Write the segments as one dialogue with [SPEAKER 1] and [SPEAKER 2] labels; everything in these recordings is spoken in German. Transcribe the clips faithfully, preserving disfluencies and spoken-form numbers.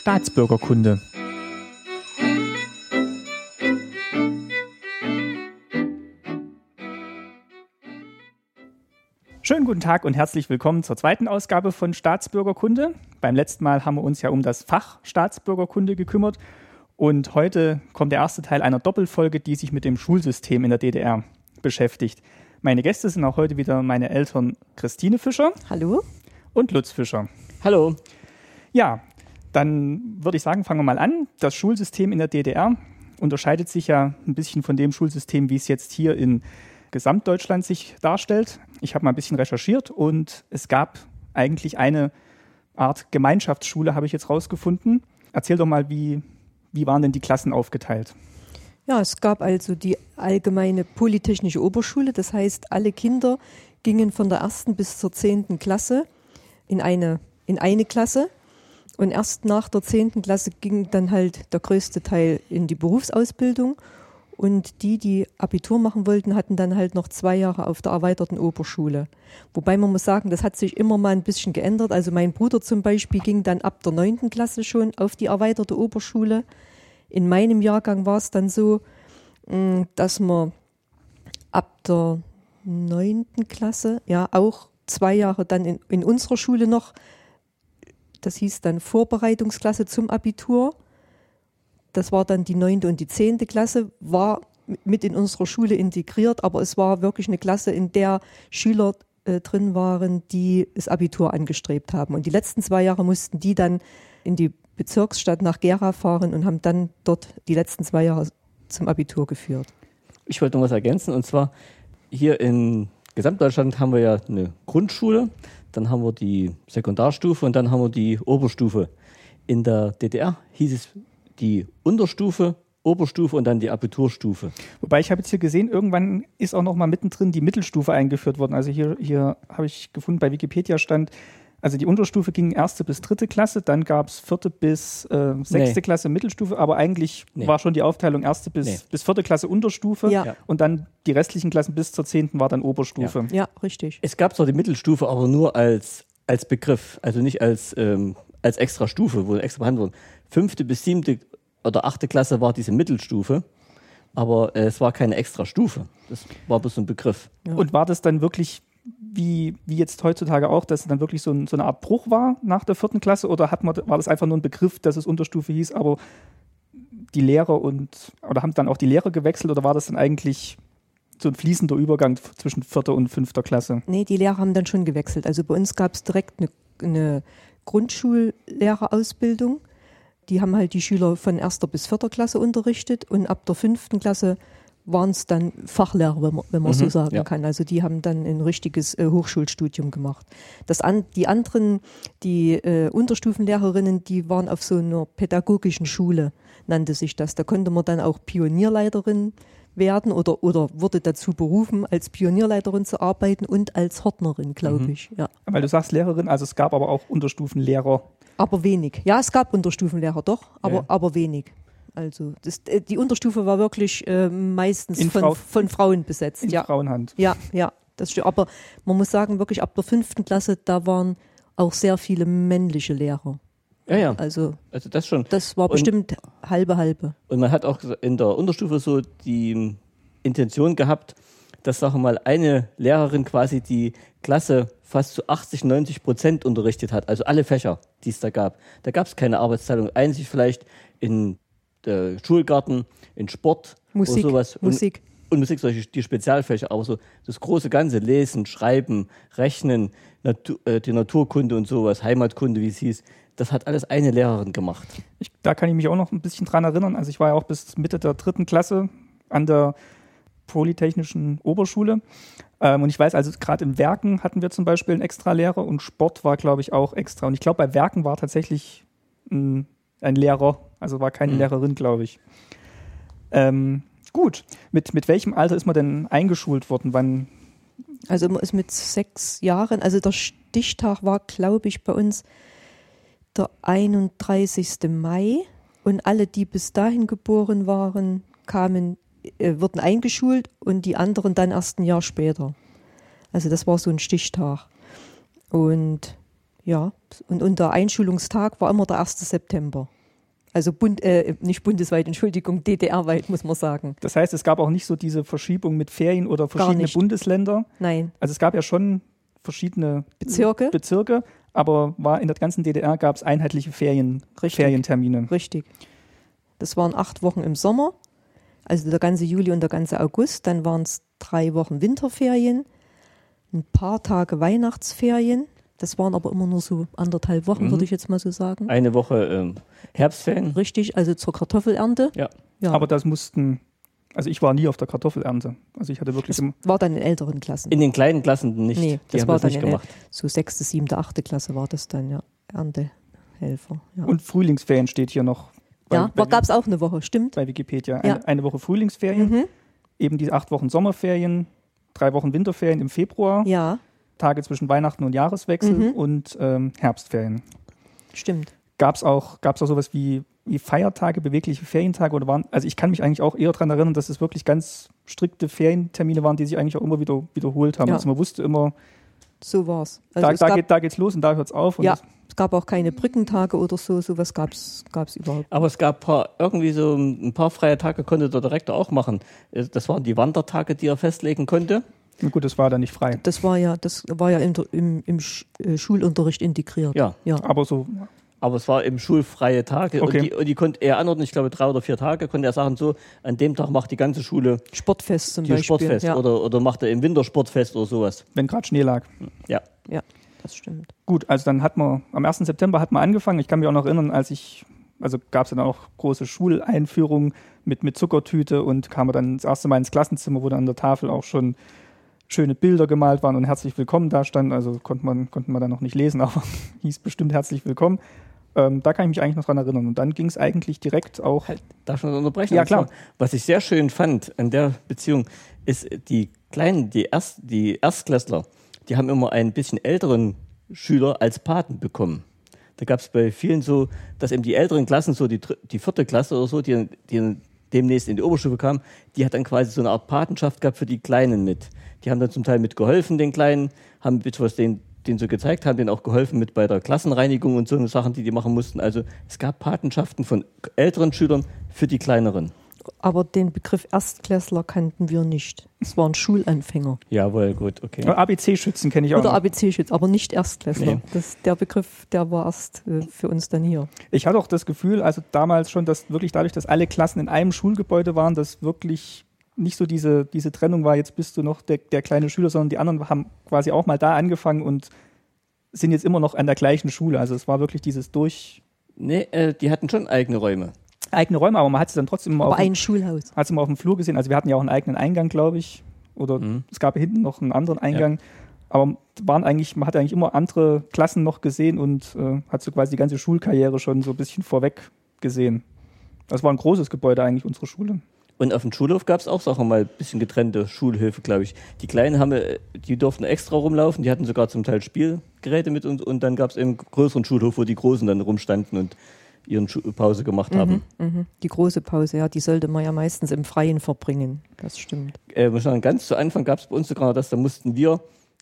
[SPEAKER 1] Staatsbürgerkunde. Schönen guten Tag und herzlich willkommen zur zweiten Ausgabe von Staatsbürgerkunde. Beim letzten Mal haben wir uns ja um das Fach Staatsbürgerkunde gekümmert und heute kommt der erste Teil einer Doppelfolge, die sich mit dem Schulsystem in der D D R beschäftigt. Meine Gäste sind auch heute wieder meine Eltern Christine Fischer.
[SPEAKER 2] Hallo.
[SPEAKER 1] Und Lutz Fischer.
[SPEAKER 3] Hallo.
[SPEAKER 1] Ja, dann würde ich sagen, fangen wir mal an. Das Schulsystem in der D D R unterscheidet sich ja ein bisschen von dem Schulsystem, wie es jetzt hier in Gesamtdeutschland sich darstellt. Ich habe mal ein bisschen recherchiert und es gab eigentlich eine Art Gemeinschaftsschule, habe ich jetzt rausgefunden. Erzähl doch mal, wie, wie waren denn die Klassen aufgeteilt?
[SPEAKER 2] Ja, es gab also die allgemeine Polytechnische Oberschule. Das heißt, alle Kinder gingen von der ersten bis zur zehnten Klasse in eine, in eine Klasse. Und erst nach der zehnten Klasse ging dann halt der größte Teil in die Berufsausbildung. Und die, die Abitur machen wollten, hatten dann halt noch zwei Jahre auf der erweiterten Oberschule. Wobei man muss sagen, das hat sich immer mal ein bisschen geändert. Also mein Bruder zum Beispiel ging dann ab der neunten Klasse schon auf die erweiterte Oberschule. In meinem Jahrgang war es dann so, dass man ab der neunten Klasse ja auch zwei Jahre dann in, in unserer Schule noch, das hieß dann Vorbereitungsklasse zum Abitur. Das war dann die neunte und die zehnte Klasse, war mit in unserer Schule integriert, aber es war wirklich eine Klasse, in der Schüler äh, drin waren, die das Abitur angestrebt haben. Und die letzten zwei Jahre mussten die dann in die Bezirksstadt nach Gera fahren und haben dann dort die letzten zwei Jahre zum Abitur geführt.
[SPEAKER 3] Ich wollte noch was ergänzen, und zwar hier in Gesamtdeutschland haben wir ja eine Grundschule, dann haben wir die Sekundarstufe und dann haben wir die Oberstufe. In der D D R hieß es die Unterstufe, Oberstufe und dann die Abiturstufe.
[SPEAKER 1] Wobei ich habe jetzt hier gesehen, irgendwann ist auch noch mal mittendrin die Mittelstufe eingeführt worden. Also hier, hier habe ich gefunden, bei Wikipedia stand, also die Unterstufe ging erste bis dritte Klasse, dann gab es vierte bis äh, sechste nee. Klasse Mittelstufe, aber eigentlich nee. war schon die Aufteilung erste bis, nee. bis vierte Klasse Unterstufe
[SPEAKER 2] ja.
[SPEAKER 1] und dann die restlichen Klassen bis zur zehnten war dann Oberstufe.
[SPEAKER 2] Ja, ja, richtig.
[SPEAKER 3] Es gab zwar die Mittelstufe, aber nur als, als Begriff, also nicht als, ähm, als extra Stufe, wo extra behandelt wurde. Fünfte bis siebte oder achte Klasse war diese Mittelstufe, aber äh, es war keine extra Stufe. Das war bloß so ein Begriff.
[SPEAKER 1] Ja. Und war das dann wirklich, wie, wie jetzt heutzutage auch, dass es dann wirklich so, ein, so eine Art Bruch war nach der vierten Klasse, oder hat man, war das einfach nur ein Begriff, dass es Unterstufe hieß, aber die Lehrer und, oder haben dann auch die Lehrer gewechselt, oder war das dann eigentlich so ein fließender Übergang zwischen vierter und fünfter Klasse?
[SPEAKER 2] Nee, die Lehrer haben dann schon gewechselt. Also bei uns gab es direkt eine, eine Grundschullehrerausbildung. Die haben halt die Schüler von erster bis vierter Klasse unterrichtet und ab der fünften Klasse waren es dann Fachlehrer, wenn man, wenn man mhm, so sagen ja. kann. Also die haben dann ein richtiges äh, Hochschulstudium gemacht. Das an, die anderen, die äh, Unterstufenlehrerinnen, die waren auf so einer pädagogischen Schule, nannte sich das. Da konnte man dann auch Pionierleiterin werden oder, oder wurde dazu berufen, als Pionierleiterin zu arbeiten und als Hortnerin, glaube mhm. ich. Ja.
[SPEAKER 1] Weil du sagst Lehrerin, also es gab aber auch Unterstufenlehrer.
[SPEAKER 2] Aber wenig. Ja, es gab Unterstufenlehrer doch, aber, ja. aber wenig. Also das, die Unterstufe war wirklich äh, meistens von, Frau, von Frauen besetzt.
[SPEAKER 1] In
[SPEAKER 2] ja.
[SPEAKER 1] Frauenhand.
[SPEAKER 2] Ja, ja, das stimmt. Aber man muss sagen, wirklich ab der fünften Klasse, da waren auch sehr viele männliche Lehrer.
[SPEAKER 3] Ja, ja.
[SPEAKER 2] Also,
[SPEAKER 3] also das schon.
[SPEAKER 2] Das war und, bestimmt halbe, halbe.
[SPEAKER 3] Und man hat auch in der Unterstufe so die Intention gehabt, dass, sagen wir mal, eine Lehrerin quasi die Klasse fast zu achtzig, neunzig Prozent unterrichtet hat. Also alle Fächer, die es da gab. Da gab es keine Arbeitsteilung. Einzig vielleicht in äh, Schulgarten, in Sport
[SPEAKER 2] Musik,
[SPEAKER 3] oder sowas.
[SPEAKER 2] Musik.
[SPEAKER 3] Und, und Musik, solche die Spezialfächer. Aber so das große Ganze, Lesen, Schreiben, Rechnen, Natur, äh, die Naturkunde und sowas, Heimatkunde, wie es hieß, das hat alles eine Lehrerin gemacht.
[SPEAKER 1] Ich, da kann ich mich auch noch ein bisschen dran erinnern. Also ich war ja auch bis Mitte der dritten Klasse an der Polytechnischen Oberschule. Ähm, und ich weiß, also gerade im Werken hatten wir zum Beispiel einen Extra-Lehrer und Sport war, glaube ich, auch extra. Und ich glaube, bei Werken war tatsächlich ein, ein Lehrer, also war keine mhm. Lehrerin, glaube ich. Ähm, gut, mit, mit welchem Alter ist man denn eingeschult worden? Wann?
[SPEAKER 2] Also man ist mit sechs Jahren, also der Stichtag war, glaube ich, bei uns der einunddreißigste Mai und alle, die bis dahin geboren waren, kamen wurden eingeschult und die anderen dann erst ein Jahr später. Also das war so ein Stichtag. Und ja, und, und der Einschulungstag war immer der erste September. Also Bund, äh, nicht bundesweit, Entschuldigung, D D R-weit, muss man sagen.
[SPEAKER 1] Das heißt, es gab auch nicht so diese Verschiebung mit Ferien oder verschiedene
[SPEAKER 2] nicht.
[SPEAKER 1] Bundesländer.
[SPEAKER 2] Nein.
[SPEAKER 1] Also es gab ja schon verschiedene
[SPEAKER 2] Bezirke.
[SPEAKER 1] Bezirke, aber war in der ganzen D D R gab es einheitliche Ferien,
[SPEAKER 2] Richtig.
[SPEAKER 1] Ferientermine.
[SPEAKER 2] Richtig. Das waren acht Wochen im Sommer, also der ganze Juli und der ganze August. Dann waren es drei Wochen Winterferien, ein paar Tage Weihnachtsferien. Das waren aber immer nur so anderthalb Wochen,
[SPEAKER 3] Mhm.
[SPEAKER 2] würde ich jetzt mal so sagen.
[SPEAKER 3] Eine Woche ähm, Herbstferien.
[SPEAKER 2] Richtig, also zur Kartoffelernte.
[SPEAKER 3] Ja.
[SPEAKER 2] Ja.
[SPEAKER 1] Aber das mussten, also ich war nie auf der Kartoffelernte. Also ich hatte wirklich
[SPEAKER 2] das
[SPEAKER 1] immer,
[SPEAKER 2] war dann in älteren Klassen.
[SPEAKER 3] In den kleinen Klassen nicht.
[SPEAKER 2] Nee,
[SPEAKER 3] die
[SPEAKER 2] das
[SPEAKER 3] haben
[SPEAKER 2] war
[SPEAKER 3] das
[SPEAKER 2] dann
[SPEAKER 3] nicht
[SPEAKER 2] in
[SPEAKER 3] gemacht.
[SPEAKER 2] so sechste, siebte, achte Klasse war das dann, ja. Erntehelfer. Ja,
[SPEAKER 1] und Frühlingsferien steht hier noch bei,
[SPEAKER 2] ja
[SPEAKER 1] bei,
[SPEAKER 2] gab es auch eine Woche, stimmt.
[SPEAKER 1] bei Wikipedia.
[SPEAKER 2] Ja.
[SPEAKER 1] Eine, eine Woche Frühlingsferien,
[SPEAKER 2] Mhm.
[SPEAKER 1] eben diese acht Wochen Sommerferien, drei Wochen Winterferien im Februar,
[SPEAKER 2] Ja,
[SPEAKER 1] Tage zwischen Weihnachten und Jahreswechsel
[SPEAKER 2] Mhm.
[SPEAKER 1] und ähm, Herbstferien.
[SPEAKER 2] stimmt.
[SPEAKER 1] Gab es auch, gab's auch sowas wie, wie Feiertage, bewegliche Ferientage oder waren, also ich kann mich eigentlich auch eher daran erinnern, dass es wirklich ganz strikte Ferientermine waren, die sich eigentlich auch immer wieder wiederholt haben.
[SPEAKER 2] Ja.
[SPEAKER 1] Also man wusste immer,
[SPEAKER 2] So war es.
[SPEAKER 1] da,
[SPEAKER 2] es
[SPEAKER 1] da,
[SPEAKER 2] gab,
[SPEAKER 1] geht, da geht's los und da hört's auf. Und
[SPEAKER 2] ja,
[SPEAKER 1] das,
[SPEAKER 2] es gab auch keine Brückentage oder so, sowas gab es überhaupt.
[SPEAKER 3] Aber es gab paar, irgendwie so ein paar freie Tage konnte der Direktor auch machen. Das waren die Wandertage, die er festlegen konnte.
[SPEAKER 1] na gut, das war dann nicht frei.
[SPEAKER 2] Das war ja, das war ja im, im, im Sch- äh, Schulunterricht integriert.
[SPEAKER 3] Ja.
[SPEAKER 2] ja.
[SPEAKER 1] Aber so,
[SPEAKER 3] Aber es war eben schulfreie Tage
[SPEAKER 1] Okay.
[SPEAKER 3] und, die, und die konnte er anordnen, ich glaube drei oder vier Tage, konnte er sagen, so, an dem Tag macht die ganze Schule
[SPEAKER 2] Sportfest zum
[SPEAKER 3] die
[SPEAKER 2] Beispiel.
[SPEAKER 3] Sportfest
[SPEAKER 2] ja.
[SPEAKER 3] oder, oder macht er im Wintersportfest oder sowas.
[SPEAKER 1] wenn gerade Schnee lag.
[SPEAKER 3] Ja.
[SPEAKER 2] ja, das stimmt.
[SPEAKER 1] Gut, also dann hat man, am ersten September hat man angefangen. Ich kann mich auch noch erinnern, als ich, also gab es dann auch große Schuleinführungen mit, mit Zuckertüte und kam man dann das erste Mal ins Klassenzimmer, wo dann an der Tafel auch schon schöne Bilder gemalt waren und herzlich willkommen da stand. Also konnte man, konnte man dann noch nicht lesen, aber hieß bestimmt herzlich willkommen. Ähm, da kann ich mich eigentlich noch dran erinnern. Und dann ging es eigentlich direkt auch.
[SPEAKER 3] Halt, darf ich noch unterbrechen?
[SPEAKER 1] Ja,
[SPEAKER 3] Und zwar,
[SPEAKER 1] klar.
[SPEAKER 3] Was ich sehr schön fand an der Beziehung, ist die kleinen, die, Erst, die Erstklässler, die haben immer einen bisschen älteren Schüler als Paten bekommen. Da gab es bei vielen so, dass eben die älteren Klassen, so die, dr- die vierte Klasse oder so, die, die demnächst in die Oberstufe kamen, die hat dann quasi so eine Art Patenschaft gehabt für die Kleinen mit. Die haben dann zum Teil mitgeholfen, den Kleinen, haben etwas denen, denen so gezeigt, haben denen auch geholfen mit bei der Klassenreinigung und so eine Sachen, die die machen mussten. Also es gab Patenschaften von älteren Schülern für die Kleineren.
[SPEAKER 2] Aber den Begriff Erstklässler kannten wir nicht. Es waren Schulanfänger.
[SPEAKER 3] Jawohl, gut, okay.
[SPEAKER 1] A B C-Schützen kenne ich auch.
[SPEAKER 2] Oder
[SPEAKER 1] noch.
[SPEAKER 2] A B C-Schütz, aber nicht Erstklässler.
[SPEAKER 3] Nee.
[SPEAKER 2] Das, der Begriff, der war erst äh, für uns dann hier.
[SPEAKER 1] Ich hatte auch das Gefühl, also damals schon, dass wirklich dadurch, dass alle Klassen in einem Schulgebäude waren, dass wirklich nicht so diese, diese Trennung war, jetzt bist du noch der, der kleine Schüler, sondern die anderen haben quasi auch mal da angefangen und sind jetzt immer noch an der gleichen Schule. Also es war wirklich dieses durch
[SPEAKER 3] Nee, äh, die hatten schon eigene Räume.
[SPEAKER 1] eigene Räume, aber man hat sie dann trotzdem immer
[SPEAKER 2] Aber
[SPEAKER 1] auf, dem,
[SPEAKER 2] ein Schulhaus.
[SPEAKER 1] hat's immer auf dem Flur gesehen. Also wir hatten ja auch einen eigenen Eingang, glaube ich. Oder
[SPEAKER 3] Mhm.
[SPEAKER 1] es gab hinten noch einen anderen Eingang. Aber waren eigentlich, man hat eigentlich immer andere Klassen noch gesehen und äh, hat so quasi die ganze Schulkarriere schon so ein bisschen vorweg gesehen. Das war ein großes Gebäude eigentlich, unsere Schule.
[SPEAKER 3] Und auf dem Schulhof gab es auch, sagen wir mal, ein bisschen getrennte Schulhöfe, glaube ich. Die Kleinen haben, äh, die durften extra rumlaufen, die hatten sogar zum Teil Spielgeräte mit und, und dann gab es eben einen größeren Schulhof, wo die Großen dann rumstanden und ihren Schu- Pause gemacht haben.
[SPEAKER 2] Mhm. Die große Pause, ja, die sollte man ja meistens im Freien verbringen. Das stimmt.
[SPEAKER 3] Äh, muss ich sagen, ganz zu Anfang gab es bei uns sogar das, da mussten wir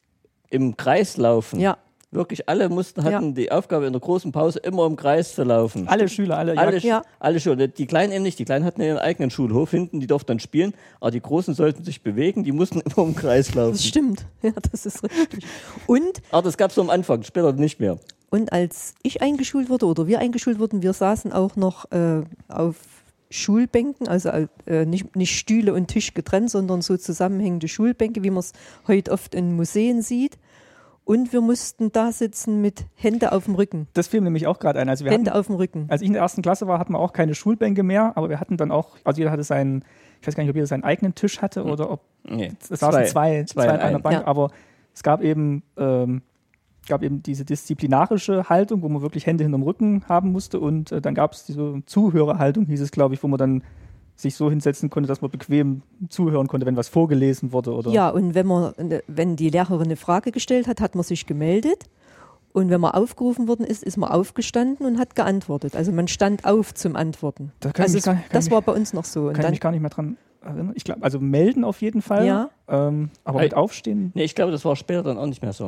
[SPEAKER 3] im Kreis laufen.
[SPEAKER 2] Ja,
[SPEAKER 3] Wirklich alle mussten, hatten die Aufgabe in der großen Pause immer im Kreis zu laufen.
[SPEAKER 1] Alle Schüler, alle,
[SPEAKER 3] Alle,
[SPEAKER 1] ja,
[SPEAKER 2] Ja.
[SPEAKER 3] alle Schüler. Die Kleinen eben nicht. Die Kleinen hatten ihren eigenen Schulhof hinten, die durften dann spielen, aber die Großen sollten sich bewegen, die mussten immer im Kreis laufen.
[SPEAKER 2] das stimmt. Ja, das ist richtig. Und,
[SPEAKER 3] Aber das gab es so am Anfang, später nicht mehr.
[SPEAKER 2] und als ich eingeschult wurde oder wir eingeschult wurden, wir saßen auch noch äh, auf Schulbänken, also äh, nicht, nicht Stühle und Tisch getrennt, sondern so zusammenhängende Schulbänke, wie man es heute oft in Museen sieht. Und wir mussten da sitzen mit Hände auf dem Rücken.
[SPEAKER 1] das fiel mir nämlich auch gerade ein. Also wir
[SPEAKER 2] Hände
[SPEAKER 1] hatten,
[SPEAKER 2] auf dem Rücken.
[SPEAKER 1] als ich in der ersten Klasse war, hatten wir auch keine Schulbänke mehr, aber wir hatten dann auch, also jeder hatte seinen, ich weiß gar nicht, ob jeder seinen eigenen Tisch hatte oder ob
[SPEAKER 3] Nee.
[SPEAKER 1] es saßen zwei, zwei,
[SPEAKER 3] in
[SPEAKER 1] an einer
[SPEAKER 3] einem.
[SPEAKER 1] Bank,
[SPEAKER 2] Ja.
[SPEAKER 1] aber es gab eben, ähm, gab eben diese disziplinarische Haltung, wo man wirklich Hände hinterm Rücken haben musste und äh, dann gab es diese Zuhörerhaltung, hieß es, glaube ich, wo man dann sich so hinsetzen konnte, dass man bequem zuhören konnte, wenn was vorgelesen wurde. Oder
[SPEAKER 2] Ja, und wenn man, wenn die Lehrerin eine Frage gestellt hat, hat man sich gemeldet. Und wenn man aufgerufen worden ist, ist man aufgestanden und hat geantwortet. Also man stand auf zum Antworten.
[SPEAKER 1] Da kann ich
[SPEAKER 2] Also
[SPEAKER 1] mich gar-
[SPEAKER 2] es-
[SPEAKER 1] kann
[SPEAKER 2] das
[SPEAKER 1] ich
[SPEAKER 2] war bei uns noch so. Und
[SPEAKER 1] kann ich
[SPEAKER 2] dann,
[SPEAKER 1] mich gar nicht mehr dran erinnern. Ich glaube, also melden auf jeden Fall,
[SPEAKER 2] Ja.
[SPEAKER 1] ähm, aber
[SPEAKER 3] Ei.
[SPEAKER 1] mit Aufstehen,
[SPEAKER 3] Nee, ich glaube, das war später dann auch nicht mehr so.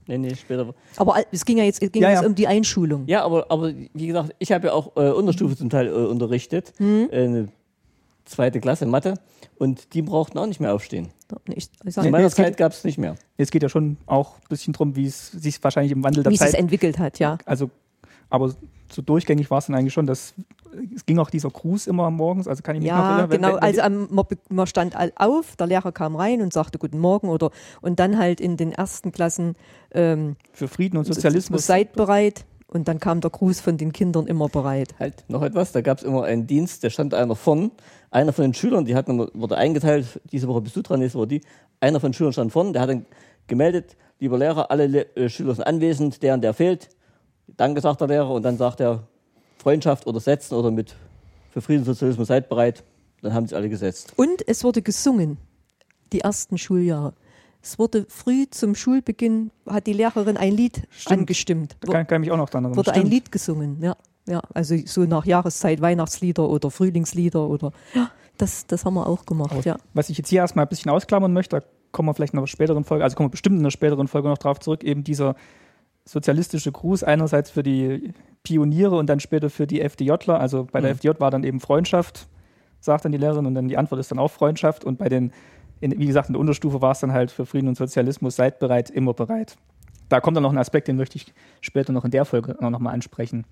[SPEAKER 3] Nee, nee, später.
[SPEAKER 2] Aber al- es ging ja jetzt, es ging
[SPEAKER 1] Ja,
[SPEAKER 2] jetzt
[SPEAKER 1] ja.
[SPEAKER 2] um die Einschulung.
[SPEAKER 3] Ja, aber, aber wie gesagt, ich habe ja auch äh, Unterstufe zum Teil äh, unterrichtet.
[SPEAKER 2] Mhm.
[SPEAKER 3] Äh, eine zweite Klasse Mathe. Und die brauchten auch nicht mehr aufstehen.
[SPEAKER 2] Ich, ich
[SPEAKER 3] Zu
[SPEAKER 2] sag,
[SPEAKER 3] meiner
[SPEAKER 1] es geht-
[SPEAKER 3] Zeit gab es nicht mehr.
[SPEAKER 1] Es geht ja schon auch ein bisschen drum, wie es sich wahrscheinlich im Wandel der
[SPEAKER 2] wie es sich
[SPEAKER 1] Zeit,
[SPEAKER 2] entwickelt hat, ja.
[SPEAKER 1] also, aber so durchgängig war es dann eigentlich schon, dass es ging auch dieser Gruß immer morgens, also kann ich mich noch
[SPEAKER 2] Ja,
[SPEAKER 1] erinnern, wenn-
[SPEAKER 2] genau.
[SPEAKER 1] wenn-
[SPEAKER 2] Also am, man, be- man stand all auf, der Lehrer kam rein und sagte Guten Morgen oder und dann halt in den ersten Klassen ähm,
[SPEAKER 1] für Frieden und Sozialismus.
[SPEAKER 2] seid bereit und dann kam der Gruß von den Kindern immer bereit.
[SPEAKER 3] Halt, noch etwas, da gab es immer einen Dienst, da stand einer vorn, einer von den Schülern, die hatten, wurde eingeteilt, diese Woche bist du dran, nächste Woche die, einer von den Schülern stand vorn, der hat dann gemeldet, lieber Lehrer, alle Le äh, Schüler sind anwesend, der und der fehlt. Danke, sagt der Lehrer, und dann sagt er, Freundschaft oder Setzen oder mit für Frieden und Sozialismus seid bereit, dann haben sich alle gesetzt.
[SPEAKER 2] Und es wurde gesungen, die ersten Schuljahre. Es wurde früh zum Schulbeginn, hat die Lehrerin ein Lied
[SPEAKER 1] Stimmt.
[SPEAKER 2] angestimmt.
[SPEAKER 1] Da kann, kann ich mich auch noch dran erinnern.
[SPEAKER 2] Wurde ein
[SPEAKER 1] Stimmt.
[SPEAKER 2] Lied gesungen, ja. Ja, also so nach Jahreszeit Weihnachtslieder oder Frühlingslieder oder ja, das, das haben wir auch gemacht,
[SPEAKER 1] Aber
[SPEAKER 2] ja.
[SPEAKER 1] Was ich jetzt hier erstmal ein bisschen ausklammern möchte, da kommen wir vielleicht in einer späteren Folge, also kommen wir bestimmt in einer späteren Folge noch drauf zurück, eben dieser sozialistische Gruß einerseits für die Pioniere und dann später für die FDJler. Also bei der
[SPEAKER 3] Mhm.
[SPEAKER 1] F D J war dann eben Freundschaft, sagt dann die Lehrerin, und dann die Antwort ist dann auch Freundschaft. Und bei den, in, wie gesagt, in der Unterstufe war es dann halt für Frieden und Sozialismus, seid bereit, immer bereit. Da kommt dann noch ein Aspekt, den möchte ich später noch in der Folge noch mal ansprechen.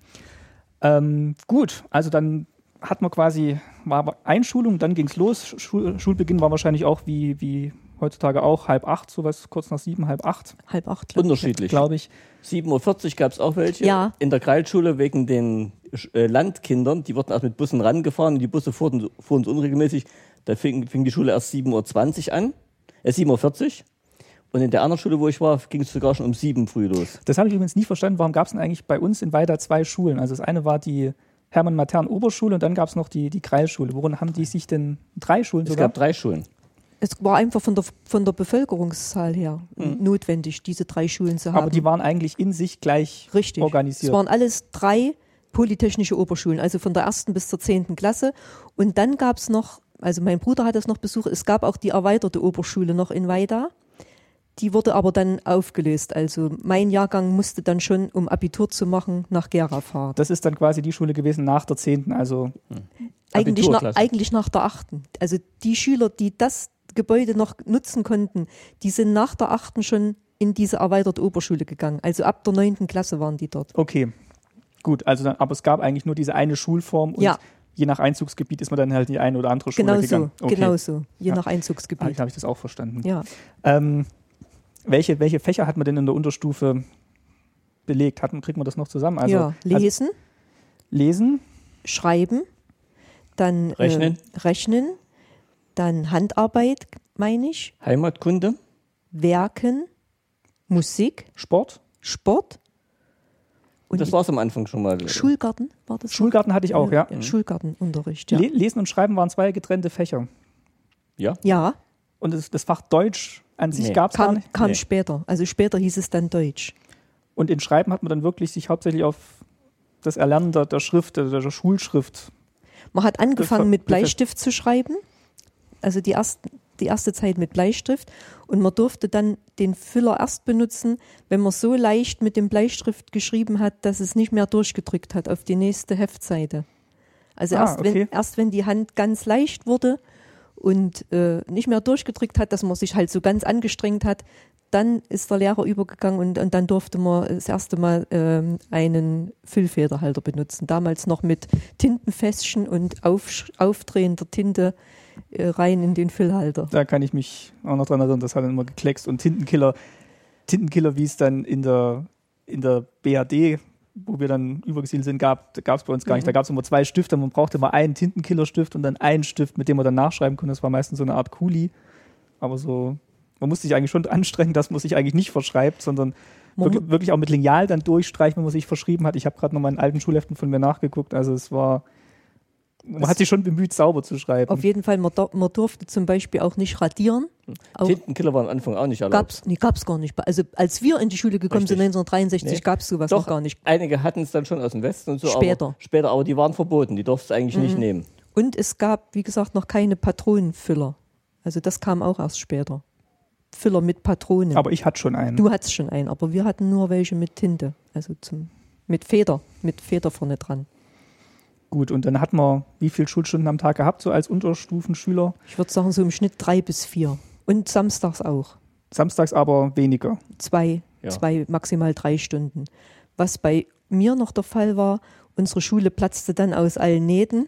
[SPEAKER 1] Ähm, gut, also dann hat man quasi, war Einschulung, dann ging es los. Schul, Schulbeginn war wahrscheinlich auch wie, wie heutzutage auch halb acht, sowas kurz nach sieben, halb acht,
[SPEAKER 2] Halb acht, glaub ich.
[SPEAKER 3] Unterschiedlich.
[SPEAKER 1] glaube ich.
[SPEAKER 3] sieben Uhr vierzig gab es auch welche.
[SPEAKER 2] Ja.
[SPEAKER 3] In der Kreilschule wegen den äh, Landkindern, die wurden erst mit Bussen rangefahren und die Busse fuhren, fuhren so unregelmäßig. Da fing, fing die Schule erst sieben Uhr zwanzig an, äh, sieben Uhr vierzig. Und in der anderen Schule, wo ich war, ging es sogar schon um sieben früh los.
[SPEAKER 1] Das habe ich übrigens nie verstanden. Warum gab es denn eigentlich bei uns in Weida zwei Schulen? Also das eine war die Hermann-Matern-Oberschule und dann gab es noch die, die Kreilschule. Worin haben die sich denn drei Schulen
[SPEAKER 3] Es
[SPEAKER 1] sogar?
[SPEAKER 3] gab drei Schulen.
[SPEAKER 2] Es war einfach von der, von der Bevölkerungszahl her notwendig, diese drei Schulen zu haben.
[SPEAKER 1] Aber die waren eigentlich in sich gleich
[SPEAKER 2] Richtig.
[SPEAKER 1] organisiert.
[SPEAKER 2] Es waren alles drei polytechnische Oberschulen, also von der ersten bis zur zehnten Klasse. Und dann gab es noch, also mein Bruder hat das noch besucht, es gab auch die erweiterte Oberschule noch in Weida. Die wurde aber dann aufgelöst. Also mein Jahrgang musste dann schon, um Abitur zu machen, nach Gera fahren.
[SPEAKER 1] Das ist dann quasi die Schule gewesen nach der zehnten. Also
[SPEAKER 2] Eigentlich nach,
[SPEAKER 3] Abiturklasse.
[SPEAKER 2] eigentlich nach der achten. Also die Schüler, die das Gebäude noch nutzen konnten, die sind nach der achten schon in diese erweiterte Oberschule gegangen. Also ab der neunten Klasse waren die dort.
[SPEAKER 1] okay, gut. Also dann, aber es gab eigentlich nur diese eine Schulform und
[SPEAKER 2] Ja.
[SPEAKER 1] je nach Einzugsgebiet ist man dann halt in die eine oder andere Schule
[SPEAKER 2] Genau
[SPEAKER 1] gegangen.
[SPEAKER 2] so,
[SPEAKER 1] Okay.
[SPEAKER 2] genau so, je
[SPEAKER 1] Ja.
[SPEAKER 2] nach
[SPEAKER 1] Habe
[SPEAKER 2] Einzugsgebiet.
[SPEAKER 1] ich, hab ich das auch verstanden.
[SPEAKER 2] Ja.
[SPEAKER 1] Ähm, welche, welche Fächer hat man denn in der Unterstufe belegt? Hat, man- kriegt man das noch zusammen? Also,
[SPEAKER 2] ja, lesen,
[SPEAKER 1] Also lesen,
[SPEAKER 2] schreiben, dann
[SPEAKER 3] Rechnen.
[SPEAKER 2] Äh, rechnen, dann Handarbeit, meine ich,
[SPEAKER 3] Heimatkunde.
[SPEAKER 2] Werken, Musik,
[SPEAKER 1] Sport.
[SPEAKER 2] Sport und
[SPEAKER 3] Das war es am Anfang schon mal.
[SPEAKER 2] Schulgarten war das? noch?
[SPEAKER 1] Schulgarten hatte ich auch, ja.
[SPEAKER 2] Schulgartenunterricht, ja.
[SPEAKER 1] Le Lesen und Schreiben waren zwei getrennte Fächer.
[SPEAKER 3] Ja.
[SPEAKER 2] Ja,
[SPEAKER 1] Und das, das Fach Deutsch an sich
[SPEAKER 3] Nee.
[SPEAKER 1] gab es gar
[SPEAKER 2] kam,
[SPEAKER 1] nicht.
[SPEAKER 2] kam
[SPEAKER 3] Nee.
[SPEAKER 2] später. Also später hieß es dann Deutsch.
[SPEAKER 1] Und in Schreiben hat man dann wirklich sich hauptsächlich auf das Erlernen der, der Schrift, der, der Schulschrift.
[SPEAKER 2] Man hat angefangen
[SPEAKER 1] Befe-
[SPEAKER 2] mit
[SPEAKER 1] befe-
[SPEAKER 2] Bleistift zu schreiben, also die, ersten, die erste Zeit mit Bleistift und man durfte dann den Füller erst benutzen, wenn man so leicht mit dem Bleistift geschrieben hat, dass es nicht mehr durchgedrückt hat auf die nächste Heftseite. Also
[SPEAKER 1] Ah,
[SPEAKER 2] erst,
[SPEAKER 1] okay.
[SPEAKER 2] wenn, erst wenn die Hand ganz leicht wurde und äh, nicht mehr durchgedrückt hat, dass man sich halt so ganz angestrengt hat, dann ist der Lehrer übergegangen und, und dann durfte man das erste Mal ähm, einen Füllfederhalter benutzen. Damals noch mit Tintenfässchen und auf, aufdrehender Tinte äh, rein in den Füllhalter.
[SPEAKER 1] Da kann ich mich auch noch dran erinnern, das hat dann immer gekleckst. Und Tintenkiller, Tintenkiller, wie es dann in der, in der B A D, wo wir dann übergesiedelt sind, gab es bei uns gar nicht. Da gab es immer zwei Stifte, man brauchte immer einen Tintenkillerstift und dann einen Stift, mit dem man dann nachschreiben konnte. Das war meistens so eine Art Kuli. Aber so, man musste sich eigentlich schon anstrengen, dass man sich eigentlich nicht verschreibt, sondern
[SPEAKER 2] Man
[SPEAKER 1] wirklich, wirklich auch mit Lineal dann durchstreichen, wenn man sich verschrieben hat. Ich habe gerade noch mal in alten Schulheften von mir nachgeguckt. Also es war, man hat sich schon bemüht, sauber zu schreiben.
[SPEAKER 2] Auf jeden Fall, man, dur- man durfte zum Beispiel auch nicht radieren. Auch
[SPEAKER 3] Tintenkiller war am Anfang auch nicht erlaubt.
[SPEAKER 2] gab's, nee, gab's gar nicht. Also als wir in die Schule gekommen
[SPEAKER 3] Richtig.
[SPEAKER 2] sind, neunzehnhundertdreiundsechzig,
[SPEAKER 3] Nee.
[SPEAKER 2] gab es sowas
[SPEAKER 3] Doch,
[SPEAKER 2] noch gar nicht.
[SPEAKER 3] einige hatten es dann schon aus dem Westen und so.
[SPEAKER 2] Später.
[SPEAKER 3] Aber, später, aber die waren verboten. Die durften es eigentlich nicht nehmen.
[SPEAKER 2] Und es gab, wie gesagt, noch keine Patronenfüller. Also das kam auch erst später. Füller mit Patronen.
[SPEAKER 1] Aber ich hatte schon einen.
[SPEAKER 2] Du hattest schon einen, aber wir hatten nur welche mit Tinte, also zum, mit Feder, mit Feder vorne dran.
[SPEAKER 1] Gut, und dann hat man wie viele Schulstunden am Tag gehabt, so als Unterstufenschüler?
[SPEAKER 2] Ich würde sagen, so im Schnitt drei bis vier. Und samstags auch.
[SPEAKER 1] Samstags aber weniger.
[SPEAKER 2] Zwei,
[SPEAKER 3] Ja.
[SPEAKER 2] zwei, maximal drei Stunden. Was bei mir noch der Fall war, unsere Schule platzte dann aus allen Nähten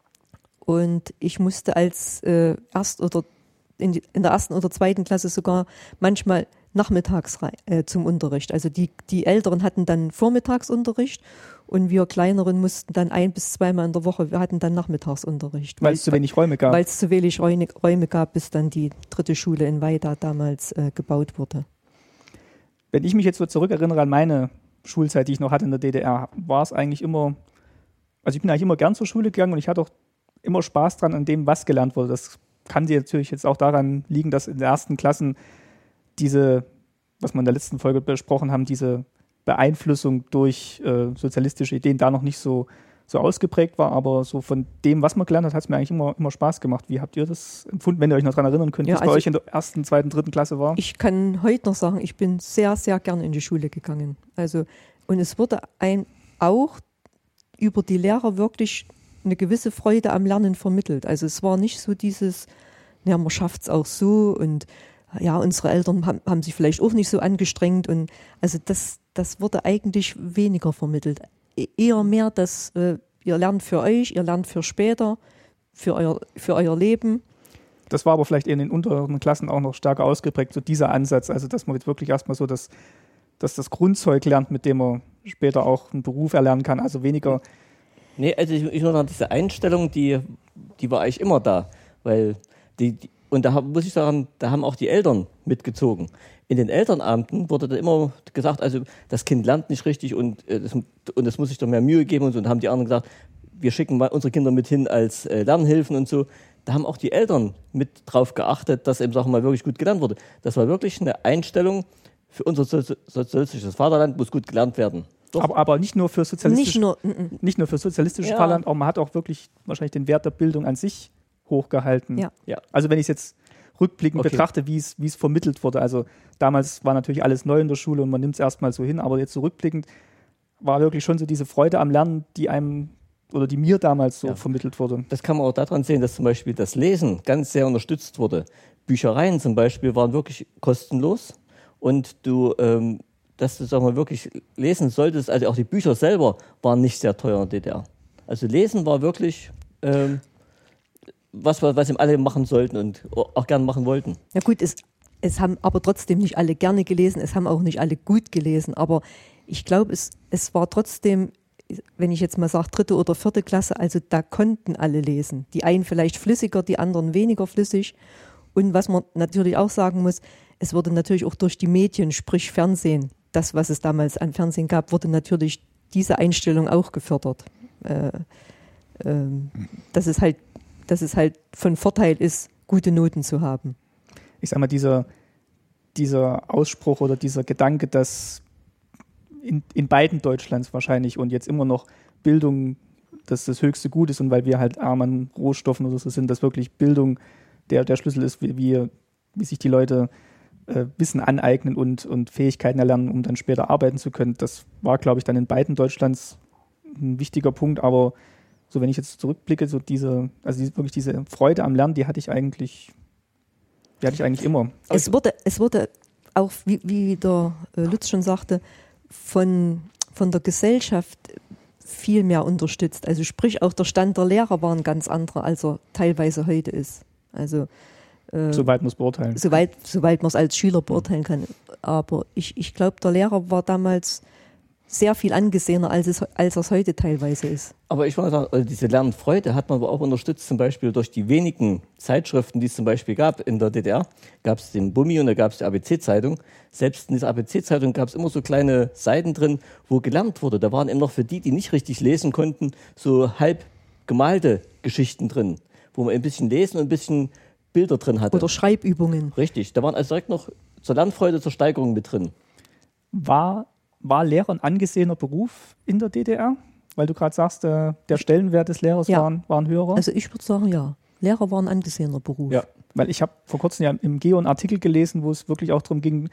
[SPEAKER 2] und ich musste als äh, Erst- oder in, die, in der ersten oder zweiten Klasse sogar manchmal nachmittags rei- äh, zum Unterricht. Also die, die Älteren hatten dann Vormittagsunterricht und wir Kleineren mussten dann ein- bis zweimal in der Woche, wir hatten dann Nachmittagsunterricht.
[SPEAKER 1] Weil es zu wenig Räume gab.
[SPEAKER 2] Weil es zu wenig Räume, Räume gab, bis dann die dritte Schule in Weida damals äh, gebaut wurde.
[SPEAKER 1] Wenn ich mich jetzt so zurückerinnere an meine Schulzeit, die ich noch hatte in der D D R, war es eigentlich immer, also ich bin eigentlich immer gern zur Schule gegangen und ich hatte auch immer Spaß dran an dem, was gelernt wurde. Das kann dir natürlich jetzt auch daran liegen, dass in den ersten Klassen diese, was wir in der letzten Folge besprochen haben, diese Beeinflussung durch äh, sozialistische Ideen da noch nicht so, so ausgeprägt war, aber so von dem, was man gelernt hat, hat es mir eigentlich immer, immer Spaß gemacht. Wie habt ihr das empfunden, wenn ihr euch noch daran erinnern könnt,
[SPEAKER 2] Ja,
[SPEAKER 1] was bei
[SPEAKER 2] also
[SPEAKER 1] euch in der ersten, zweiten, dritten Klasse war?
[SPEAKER 2] Ich kann heute noch sagen, ich bin sehr, sehr gern in die Schule gegangen. Also, und es wurde ein auch über die Lehrer wirklich eine gewisse Freude am Lernen vermittelt. Also es war nicht so dieses, ja, man schafft es auch so und ja, unsere Eltern haben, haben sich vielleicht auch nicht so angestrengt und also das, das wurde eigentlich weniger vermittelt. E- Eher mehr, dass äh, ihr lernt für euch, ihr lernt für später, für euer, für euer Leben.
[SPEAKER 1] Das war aber vielleicht in den unteren Klassen auch noch stärker ausgeprägt, so dieser Ansatz, also dass man jetzt wirklich erstmal so das, dass das Grundzeug lernt, mit dem man später auch einen Beruf erlernen kann, also weniger.
[SPEAKER 3] Nee, also ich, ich nur noch diese Einstellung, die, die war eigentlich immer da, weil die, die und da hab, muss ich sagen, da haben auch die Eltern mitgezogen. In den Elternabenden wurde dann immer gesagt, also das Kind lernt nicht richtig und äh, das, und es muss sich doch mehr Mühe geben und so. Und da haben die anderen gesagt, wir schicken mal unsere Kinder mit hin als äh, Lernhilfen und so. Da haben auch die Eltern mit drauf geachtet, dass eben Sachen mal wirklich gut gelernt wurde. Das war wirklich eine Einstellung, für unser so- sozialistisches Vaterland muss gut gelernt werden. Doch.
[SPEAKER 1] Aber, aber nicht nur für sozialistisches,
[SPEAKER 2] Nicht nur, mm, mm.
[SPEAKER 1] nicht nur für sozialistisches
[SPEAKER 3] Ja.
[SPEAKER 1] Vaterland, auch man hat auch wirklich wahrscheinlich den Wert der Bildung an sich hochgehalten.
[SPEAKER 2] Ja.
[SPEAKER 3] Ja.
[SPEAKER 1] Also wenn ich es jetzt rückblickend
[SPEAKER 3] Okay.
[SPEAKER 1] betrachte, wie es wie es vermittelt wurde. Also damals war natürlich alles neu in der Schule und man nimmt es erstmal so hin, aber jetzt so rückblickend war wirklich schon so diese Freude am Lernen, die einem oder die mir damals so
[SPEAKER 3] Ja.
[SPEAKER 1] vermittelt wurde.
[SPEAKER 3] Das kann man auch daran sehen, dass zum Beispiel das Lesen ganz sehr unterstützt wurde. Büchereien zum Beispiel waren wirklich kostenlos und du, ähm, dass du sag mal, wirklich lesen solltest, also auch die Bücher selber waren nicht sehr teuer in der D D R. Also Lesen war wirklich ähm, was, was eben alle machen sollten und auch gern machen wollten.
[SPEAKER 2] Ja gut, es, es haben aber trotzdem nicht alle gerne gelesen, es haben auch nicht alle gut gelesen, aber ich glaube, es, es war trotzdem, wenn ich jetzt mal sage, dritte oder vierte Klasse, also da konnten alle lesen. Die einen vielleicht flüssiger, die anderen weniger flüssig. Und was man natürlich auch sagen muss, es wurde natürlich auch durch die Medien, sprich Fernsehen, das, was es damals an Fernsehen gab, wurde natürlich diese Einstellung auch gefördert. Äh, ähm, dass es halt, dass es halt von Vorteil ist, gute Noten zu haben.
[SPEAKER 1] Ich sag mal, dieser, dieser Ausspruch oder dieser Gedanke, dass in, in beiden Deutschlands wahrscheinlich und jetzt immer noch Bildung das, das höchste Gut ist und weil wir halt arm an Rohstoffen oder so sind, dass wirklich Bildung der, der Schlüssel ist, wie, wie, wie sich die Leute äh, Wissen aneignen und, und Fähigkeiten erlernen, um dann später arbeiten zu können. Das war, glaube ich, dann in beiden Deutschlands ein wichtiger Punkt, aber so wenn ich jetzt zurückblicke, so diese, also diese, wirklich diese Freude am Lernen, die hatte ich eigentlich, die hatte ich eigentlich immer.
[SPEAKER 2] Es wurde, es wurde auch, wie, wie der äh, Lutz schon sagte, von, von der Gesellschaft viel mehr unterstützt. Also sprich, auch der Stand der Lehrer war ein ganz anderer, als er teilweise heute ist. Also äh,
[SPEAKER 1] Soweit muss beurteilen.
[SPEAKER 2] soweit, soweit man es als Schüler beurteilen kann. Aber ich, ich glaube, der Lehrer war damals sehr viel angesehener, als es, als es heute teilweise ist.
[SPEAKER 3] Aber ich wollte sagen, also diese Lernfreude hat man aber auch unterstützt, zum Beispiel durch die wenigen Zeitschriften, die es zum Beispiel gab in der D D R. Gab es den Bummi und da gab es die A B C-Zeitung. Selbst in dieser A B C-Zeitung gab es immer so kleine Seiten drin, wo gelernt wurde. Da waren eben noch für die, die nicht richtig lesen konnten, so halb gemalte Geschichten drin, wo man ein bisschen lesen und ein bisschen Bilder drin hatte.
[SPEAKER 2] Oder Schreibübungen.
[SPEAKER 3] Richtig, da waren also direkt noch zur Lernfreude, zur Steigerung mit drin.
[SPEAKER 1] War, war Lehrer ein angesehener Beruf in der D D R? Weil du gerade sagst, der, der Stellenwert des Lehrers
[SPEAKER 2] Ja.
[SPEAKER 1] waren, waren höherer.
[SPEAKER 2] Also ich würde sagen, ja. Lehrer war ein angesehener Beruf.
[SPEAKER 1] Ja, weil ich habe vor kurzem ja im Geo einen Artikel gelesen, wo es wirklich auch darum ging,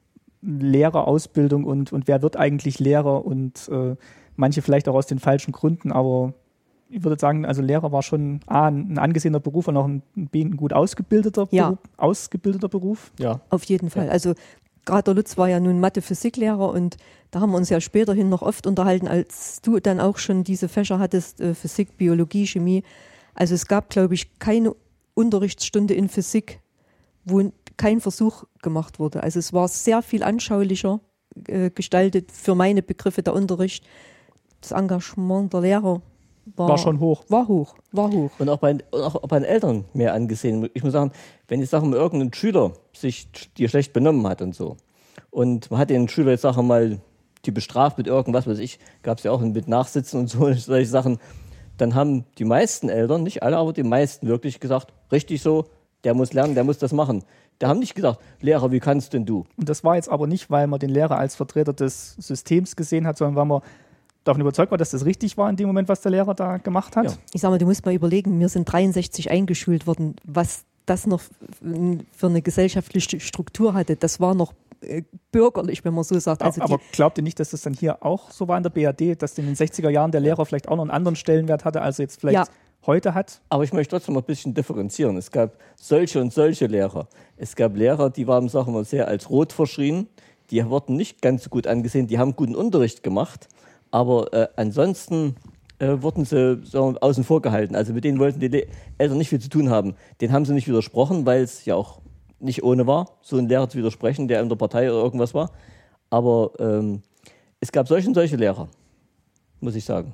[SPEAKER 1] Lehrerausbildung und, und wer wird eigentlich Lehrer und äh, manche vielleicht auch aus den falschen Gründen, aber ich würde sagen, also Lehrer war schon A, ein angesehener Beruf und auch ein, B, ein gut ausgebildeter,
[SPEAKER 2] Ja.
[SPEAKER 1] Beruf, ausgebildeter Beruf.
[SPEAKER 3] Ja.
[SPEAKER 2] Auf jeden Fall. Also gerade der Lutz war ja nun Mathe-Physik-Lehrer und da haben wir uns ja späterhin noch oft unterhalten, als du dann auch schon diese Fächer hattest, äh, Physik, Biologie, Chemie. Also es gab, glaube ich, keine Unterrichtsstunde in Physik, wo kein Versuch gemacht wurde. Also es war sehr viel anschaulicher äh, gestaltet für meine Begriffe der Unterricht. Das Engagement der Lehrer war,
[SPEAKER 1] War schon hoch.
[SPEAKER 2] War hoch, war hoch.
[SPEAKER 3] Und auch bei, auch bei den Eltern mehr angesehen. Ich muss sagen, wenn jetzt sagen wir, irgendein Schüler sich dir schlecht benommen hat und so, und man hat den Schüler jetzt sagen wir mal die bestraft mit irgendwas, was weiß ich, gab es ja auch mit Nachsitzen und so, solche Sachen, dann haben die meisten Eltern, nicht alle, aber die meisten wirklich gesagt, richtig so, der muss lernen, der muss das machen. Die haben nicht gesagt, Lehrer, wie kannst denn du?
[SPEAKER 1] Und das war jetzt aber nicht, weil man den Lehrer als Vertreter des Systems gesehen hat, sondern weil man davon überzeugt war, dass das richtig war in dem Moment, was der Lehrer da gemacht hat.
[SPEAKER 3] Ja.
[SPEAKER 2] Ich sag mal, du musst mal überlegen, wir sind dreiundsechzig eingeschult worden, was das noch für eine gesellschaftliche Struktur hatte. Das war noch äh, bürgerlich, wenn man so sagt. Also
[SPEAKER 1] aber
[SPEAKER 2] die,
[SPEAKER 1] glaubt ihr nicht, dass das dann hier auch so war in der B R D, dass in den sechziger Jahren der Lehrer vielleicht auch noch einen anderen Stellenwert hatte, als er jetzt vielleicht
[SPEAKER 2] Ja.
[SPEAKER 1] heute hat?
[SPEAKER 3] Aber ich möchte trotzdem mal ein bisschen differenzieren. Es gab solche und solche Lehrer. Es gab Lehrer, die waren, sagen wir mal, sehr als rot verschrien. Die wurden nicht ganz so gut angesehen. Die haben guten Unterricht gemacht. Aber äh, ansonsten äh, wurden sie so außen vor gehalten. Also mit denen wollten die Le- Eltern nicht viel zu tun haben. Den haben sie nicht widersprochen, weil es ja auch nicht ohne war, so einen Lehrer zu widersprechen, der in der Partei oder irgendwas war. Aber ähm, es gab solche und solche Lehrer, muss ich sagen.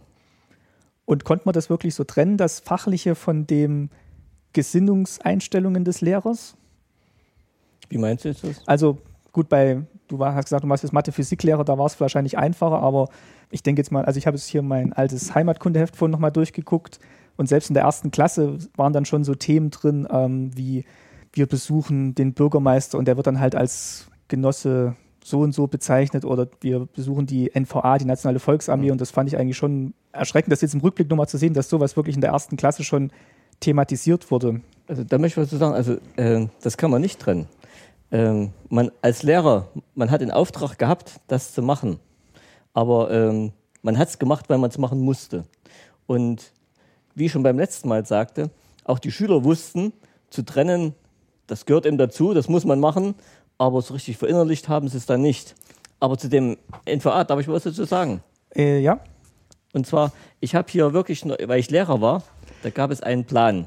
[SPEAKER 1] Und konnte man das wirklich so trennen, das Fachliche von den Gesinnungseinstellungen des Lehrers?
[SPEAKER 3] Wie meinst du jetzt das?
[SPEAKER 1] Also gut, bei du war, hast gesagt, du warst jetzt Mathe-Physik-Lehrer, da war es wahrscheinlich einfacher, aber ich denke jetzt mal, also ich habe jetzt hier mein altes Heimatkundeheft vorhin nochmal durchgeguckt und selbst in der ersten Klasse waren dann schon so Themen drin, ähm, wie wir besuchen den Bürgermeister und der wird dann halt als Genosse so und so bezeichnet oder wir besuchen die N V A, die Nationale Volksarmee, und das fand ich eigentlich schon erschreckend, das jetzt im Rückblick nochmal zu sehen, dass sowas wirklich in der ersten Klasse schon thematisiert wurde.
[SPEAKER 3] Also da möchte ich was zu sagen, also äh, das kann man nicht trennen. Ähm, man als Lehrer, man hat den Auftrag gehabt, das zu machen, aber ähm, man hat es gemacht, weil man es machen musste. Und wie ich schon beim letzten Mal sagte, auch die Schüler wussten zu trennen, das gehört eben dazu, das muss man machen, aber so richtig verinnerlicht haben sie es dann nicht. Aber zu dem N V A darf ich was dazu sagen.
[SPEAKER 1] Äh, ja,
[SPEAKER 3] Und zwar, ich habe hier wirklich, nur- weil ich Lehrer war, da gab es einen Plan.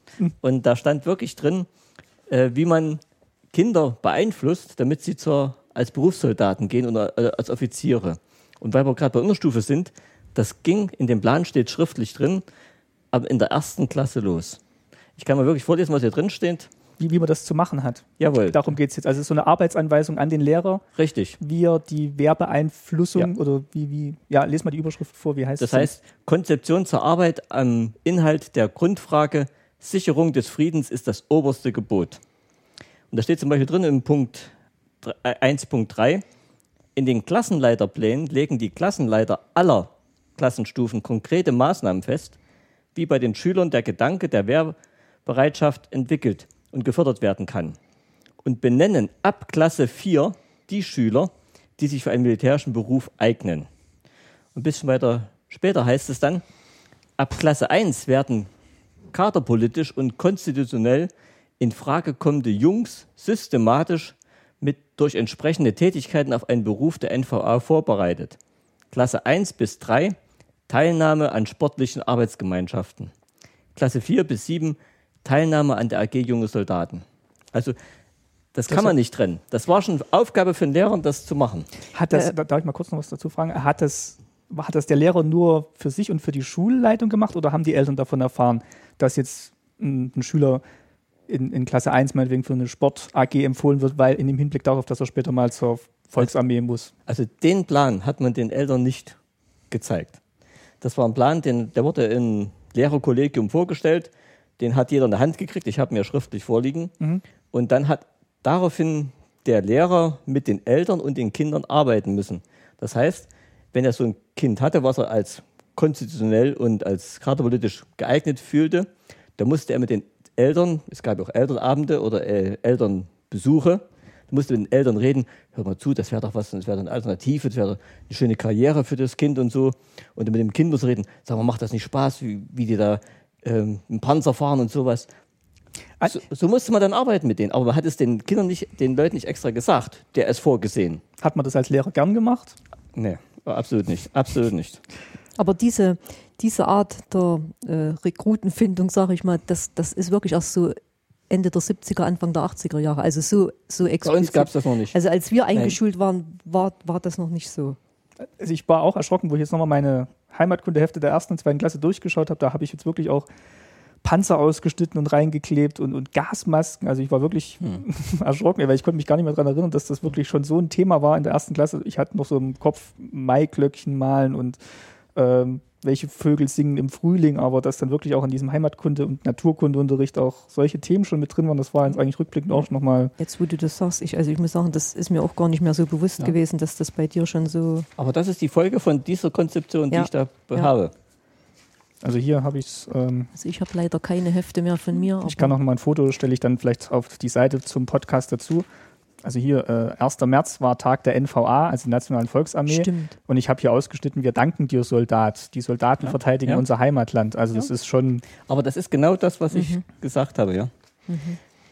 [SPEAKER 3] Und da stand wirklich drin, äh, wie man Kinder beeinflusst, damit sie zur, als Berufssoldaten gehen oder äh, als Offiziere. Und weil wir gerade bei Unterstufe sind, das ging, in dem Plan steht schriftlich drin, aber in der ersten Klasse los. Ich kann mal wirklich vorlesen, was hier drin steht.
[SPEAKER 1] wie, wie man das zu machen hat.
[SPEAKER 3] Jawohl,
[SPEAKER 1] Darum geht es jetzt. Also es ist so eine Arbeitsanweisung an den Lehrer,
[SPEAKER 3] richtig.
[SPEAKER 1] wie er die Wehrbeeinflussung
[SPEAKER 3] Ja.
[SPEAKER 1] oder wie, wie, ja, lese mal die Überschrift vor, wie heißt
[SPEAKER 3] Das
[SPEAKER 1] es?
[SPEAKER 3] heißt, Konzeption zur Arbeit am Inhalt der Grundfrage, Sicherung des Friedens ist das oberste Gebot. Und da steht zum Beispiel drin im Punkt eins Punkt drei, in den Klassenleiterplänen legen die Klassenleiter aller Klassenstufen konkrete Maßnahmen fest, wie bei den Schülern der Gedanke der Wehrbereitschaft entwickelt und gefördert werden kann. Und benennen ab Klasse vier die Schüler, die sich für einen militärischen Beruf eignen. Ein bisschen weiter später heißt es dann, ab Klasse eins werden kaderpolitisch und konstitutionell in Frage kommende Jungs systematisch mit durch entsprechende Tätigkeiten auf einen Beruf der N V A vorbereitet. Klasse eins bis drei Teilnahme an sportlichen Arbeitsgemeinschaften. Klasse vier bis sieben Teilnahme an der A G Junge Soldaten. Also das kann
[SPEAKER 1] Das-
[SPEAKER 3] man nicht trennen. Das war schon Aufgabe für den Lehrer, das zu machen.
[SPEAKER 1] Hat das,
[SPEAKER 2] Äh,
[SPEAKER 1] da, darf ich mal kurz noch was dazu fragen? Hat das, hat das der Lehrer nur für sich und für die Schulleitung gemacht oder haben die Eltern davon erfahren, dass jetzt ein, ein Schüler in, in Klasse eins meinetwegen für eine Sport-A G empfohlen wird, weil in dem Hinblick darauf, dass er später mal zur Volksarmee muss?
[SPEAKER 3] Also den Plan hat man den Eltern nicht gezeigt. Das war ein Plan, den, der wurde im Lehrerkollegium vorgestellt. Den hat jeder in der Hand gekriegt. Ich habe mir schriftlich vorliegen.
[SPEAKER 1] Mhm.
[SPEAKER 3] Und dann hat daraufhin der Lehrer mit den Eltern und den Kindern arbeiten müssen. Das heißt, wenn er so ein Kind hatte, was er als konstitutionell und als kaderpolitisch geeignet fühlte, Da musste er mit den Eltern, es gab auch Elternabende oder äh, Elternbesuche, da musste mit den Eltern reden, hör mal zu, das wäre doch was, das wäre eine Alternative, das wäre eine schöne Karriere für das Kind und so. Und dann mit dem Kind muss er reden, sag mal, macht das nicht Spaß, wie, wie die da ähm, einen Panzer fahren und sowas. So, so musste man dann arbeiten mit denen, aber man hat es den Kindern nicht, den Leuten nicht extra gesagt, der ist vorgesehen.
[SPEAKER 1] Hat man das als Lehrer gern gemacht?
[SPEAKER 3] Nee, absolut nicht, absolut nicht.
[SPEAKER 2] Aber diese, diese Art der äh, Rekrutenfindung, sage ich mal, das, das ist wirklich erst so Ende der siebziger, Anfang der achtziger Jahre. Also so, so explizit.
[SPEAKER 3] Bei uns gab es das noch nicht.
[SPEAKER 2] Also als wir eingeschult waren, war, war das noch nicht so.
[SPEAKER 1] Also ich war auch erschrocken, wo ich jetzt nochmal meine Heimatkundehefte der ersten und zweiten Klasse durchgeschaut habe. Da habe ich jetzt wirklich auch Panzer ausgeschnitten und reingeklebt und, und Gasmasken. Also ich war wirklich hm. erschrocken, weil ich konnte mich gar nicht mehr daran erinnern, dass das wirklich schon so ein Thema war in der ersten Klasse. Ich hatte noch so im Kopf Maiglöckchen malen und ähm, welche Vögel singen im Frühling, aber dass dann wirklich auch in diesem Heimatkunde- und Naturkundeunterricht auch solche Themen schon mit drin waren, das war jetzt eigentlich rückblickend auch nochmal.
[SPEAKER 2] Jetzt, wo du das sagst, ich, also ich muss sagen, das ist mir auch gar nicht mehr so bewusst ja. gewesen, dass das bei dir schon so...
[SPEAKER 3] Aber das ist die Folge von dieser Konzeption,
[SPEAKER 2] ja.
[SPEAKER 3] die ich da
[SPEAKER 2] ja.
[SPEAKER 3] habe.
[SPEAKER 1] Also hier habe ich es... Ähm,
[SPEAKER 2] also ich habe leider keine Hefte mehr von mir.
[SPEAKER 1] Ich kann auch noch mal ein Foto, stelle ich dann vielleicht auf die Seite zum Podcast dazu. Also hier, äh, erster März war Tag der N V A, also der Nationalen Volksarmee.
[SPEAKER 2] Stimmt.
[SPEAKER 1] Und ich habe hier ausgeschnitten, wir danken dir, Soldat. Die Soldaten ja, verteidigen ja. unser Heimatland. Also ja. das ist schon...
[SPEAKER 3] Aber das ist genau das, was
[SPEAKER 2] mhm.
[SPEAKER 3] ich gesagt habe, ja.
[SPEAKER 2] Mhm.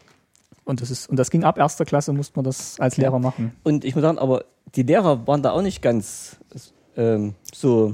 [SPEAKER 1] Und das ist, und das ging ab erster Klasse, musste man das als Lehrer ja. machen.
[SPEAKER 3] Und ich muss sagen, aber die Lehrer waren da auch nicht ganz ähm, so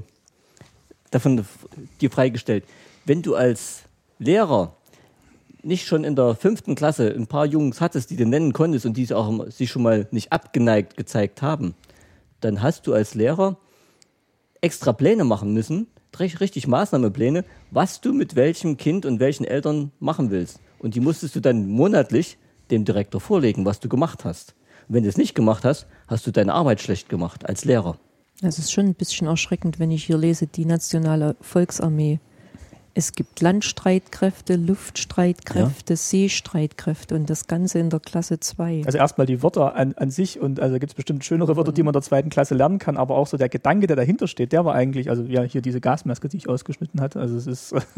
[SPEAKER 3] davon dir freigestellt. Wenn du als Lehrer nicht schon in der fünften Klasse ein paar Jungs hattest, die du nennen konntest und die auch sich schon mal nicht abgeneigt gezeigt haben, dann hast du als Lehrer extra Pläne machen müssen, richtig Maßnahmepläne, was du mit welchem Kind und welchen Eltern machen willst. Und die musstest du dann monatlich dem Direktor vorlegen, was du gemacht hast. Und wenn du es nicht gemacht hast, hast du deine Arbeit schlecht gemacht als Lehrer.
[SPEAKER 2] Das ist schon ein bisschen erschreckend, wenn ich hier lese, die Nationale Volksarmee. Es gibt Landstreitkräfte, Luftstreitkräfte, ja. Seestreitkräfte und das Ganze in der Klasse zwei.
[SPEAKER 1] Also erstmal die Wörter an, an sich und also gibt es bestimmt schönere Wörter, die man in der zweiten Klasse lernen kann, aber auch so der Gedanke, der dahinter steht, der war eigentlich, also ja, hier diese Gasmaske, die ich ausgeschnitten hatte, also es ist... also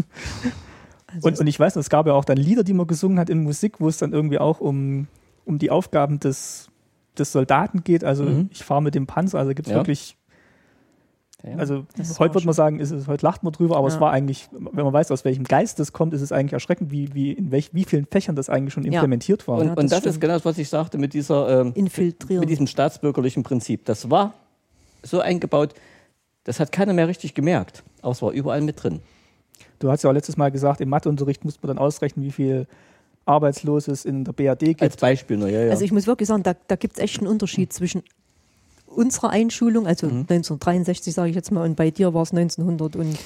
[SPEAKER 1] und, und ich weiß, es gab ja auch dann Lieder, die man gesungen hat in Musik, wo es dann irgendwie auch um, um die Aufgaben des, des Soldaten geht, also mhm. ich fahre mit dem Panzer, also gibt es ja. wirklich... Also heute würde man sagen, ist es, heute lacht man drüber, aber ja. es war eigentlich, wenn man weiß, aus welchem Geist das kommt, ist es eigentlich erschreckend, wie, wie in welch, wie vielen Fächern das eigentlich schon implementiert ja. war.
[SPEAKER 3] Und,
[SPEAKER 2] ja,
[SPEAKER 3] und
[SPEAKER 2] das,
[SPEAKER 3] das ist genau das, was ich sagte mit dieser ähm,
[SPEAKER 2] Infiltrieren.
[SPEAKER 3] mit diesem staatsbürgerlichen Prinzip. Das war so eingebaut, das hat keiner mehr richtig gemerkt, aber es war überall mit drin.
[SPEAKER 1] Du hast ja auch letztes Mal gesagt, im Matheunterricht muss man dann ausrechnen, wie viel Arbeitsloses in der B R D gibt.
[SPEAKER 3] Als Beispiel nur, ja, ja.
[SPEAKER 2] Also ich muss wirklich sagen, da, da gibt es echt einen Unterschied zwischen unserer Einschulung, also mhm. neunzehnhundertdreiundsechzig sage ich jetzt mal, und bei dir war es neunzehnhundert und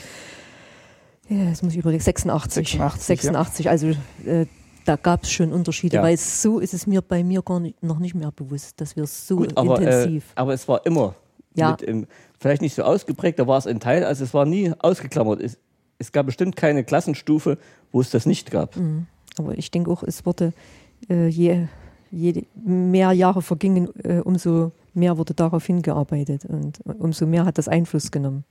[SPEAKER 2] ja, jetzt muss ich überlegen, sechsundachtzig.
[SPEAKER 1] sechsundachtzig,
[SPEAKER 2] sechsundachtzig
[SPEAKER 1] ja.
[SPEAKER 2] Also äh, da gab es schon Unterschiede,
[SPEAKER 3] ja.
[SPEAKER 2] weil so ist es mir bei mir gar nicht, noch nicht mehr bewusst, dass wir so
[SPEAKER 3] Gut, aber,
[SPEAKER 2] intensiv...
[SPEAKER 3] Äh, aber es war immer,
[SPEAKER 2] ja.
[SPEAKER 3] mit, ähm, vielleicht nicht so ausgeprägt, da war es ein Teil, also es war nie ausgeklammert. Es, es gab bestimmt keine Klassenstufe, wo es das nicht gab.
[SPEAKER 2] Mhm. Aber ich denke auch, es wurde, äh, je, je mehr Jahre vergingen, äh, umso mehr wurde darauf hingearbeitet und umso mehr hat das Einfluss genommen.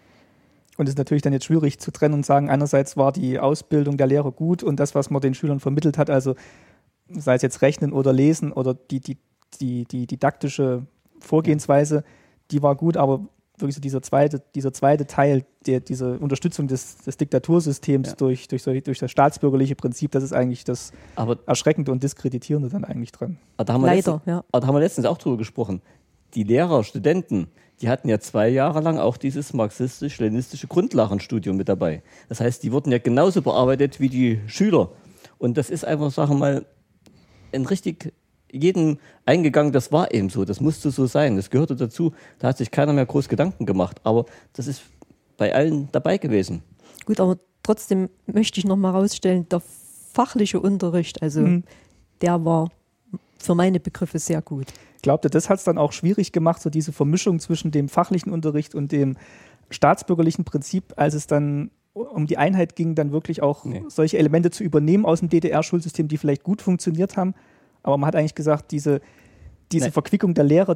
[SPEAKER 1] Und es ist natürlich dann jetzt schwierig zu trennen und sagen, einerseits war die Ausbildung der Lehrer gut und das, was man den Schülern vermittelt hat, also sei es jetzt Rechnen oder Lesen oder die, die, die, die didaktische Vorgehensweise, die war gut, aber wirklich so dieser zweite, dieser zweite Teil, der, diese Unterstützung des, des Diktatursystems ja. durch, durch, so, durch das staatsbürgerliche Prinzip, das ist eigentlich das aber Erschreckende und Diskreditierende dann eigentlich dran.
[SPEAKER 3] Aber da haben wir
[SPEAKER 2] Leider,
[SPEAKER 3] letztens,
[SPEAKER 2] ja.
[SPEAKER 3] Aber da haben wir letztens auch drüber gesprochen. Die Lehrer, Studenten, die hatten ja zwei Jahre lang auch dieses marxistisch-leninistische Grundlagenstudium mit dabei. Das heißt, die wurden ja genauso bearbeitet wie die Schüler. Und das ist einfach, sagen wir mal, ein richtig jeden eingegangen, das war eben so, das musste so sein, das gehörte dazu, da hat sich keiner mehr groß Gedanken gemacht, aber das ist bei allen dabei gewesen.
[SPEAKER 2] Gut, aber trotzdem möchte ich noch mal rausstellen, der fachliche Unterricht, also mhm. der war für meine Begriffe sehr gut.
[SPEAKER 1] Glaubt ihr, das hat es dann auch schwierig gemacht, so diese Vermischung zwischen dem fachlichen Unterricht und dem staatsbürgerlichen Prinzip, als es dann um die Einheit ging, dann wirklich auch nee. solche Elemente zu übernehmen aus dem D D R-Schulsystem, die vielleicht gut funktioniert haben, aber man hat eigentlich gesagt, diese, diese Verquickung der Lehrer,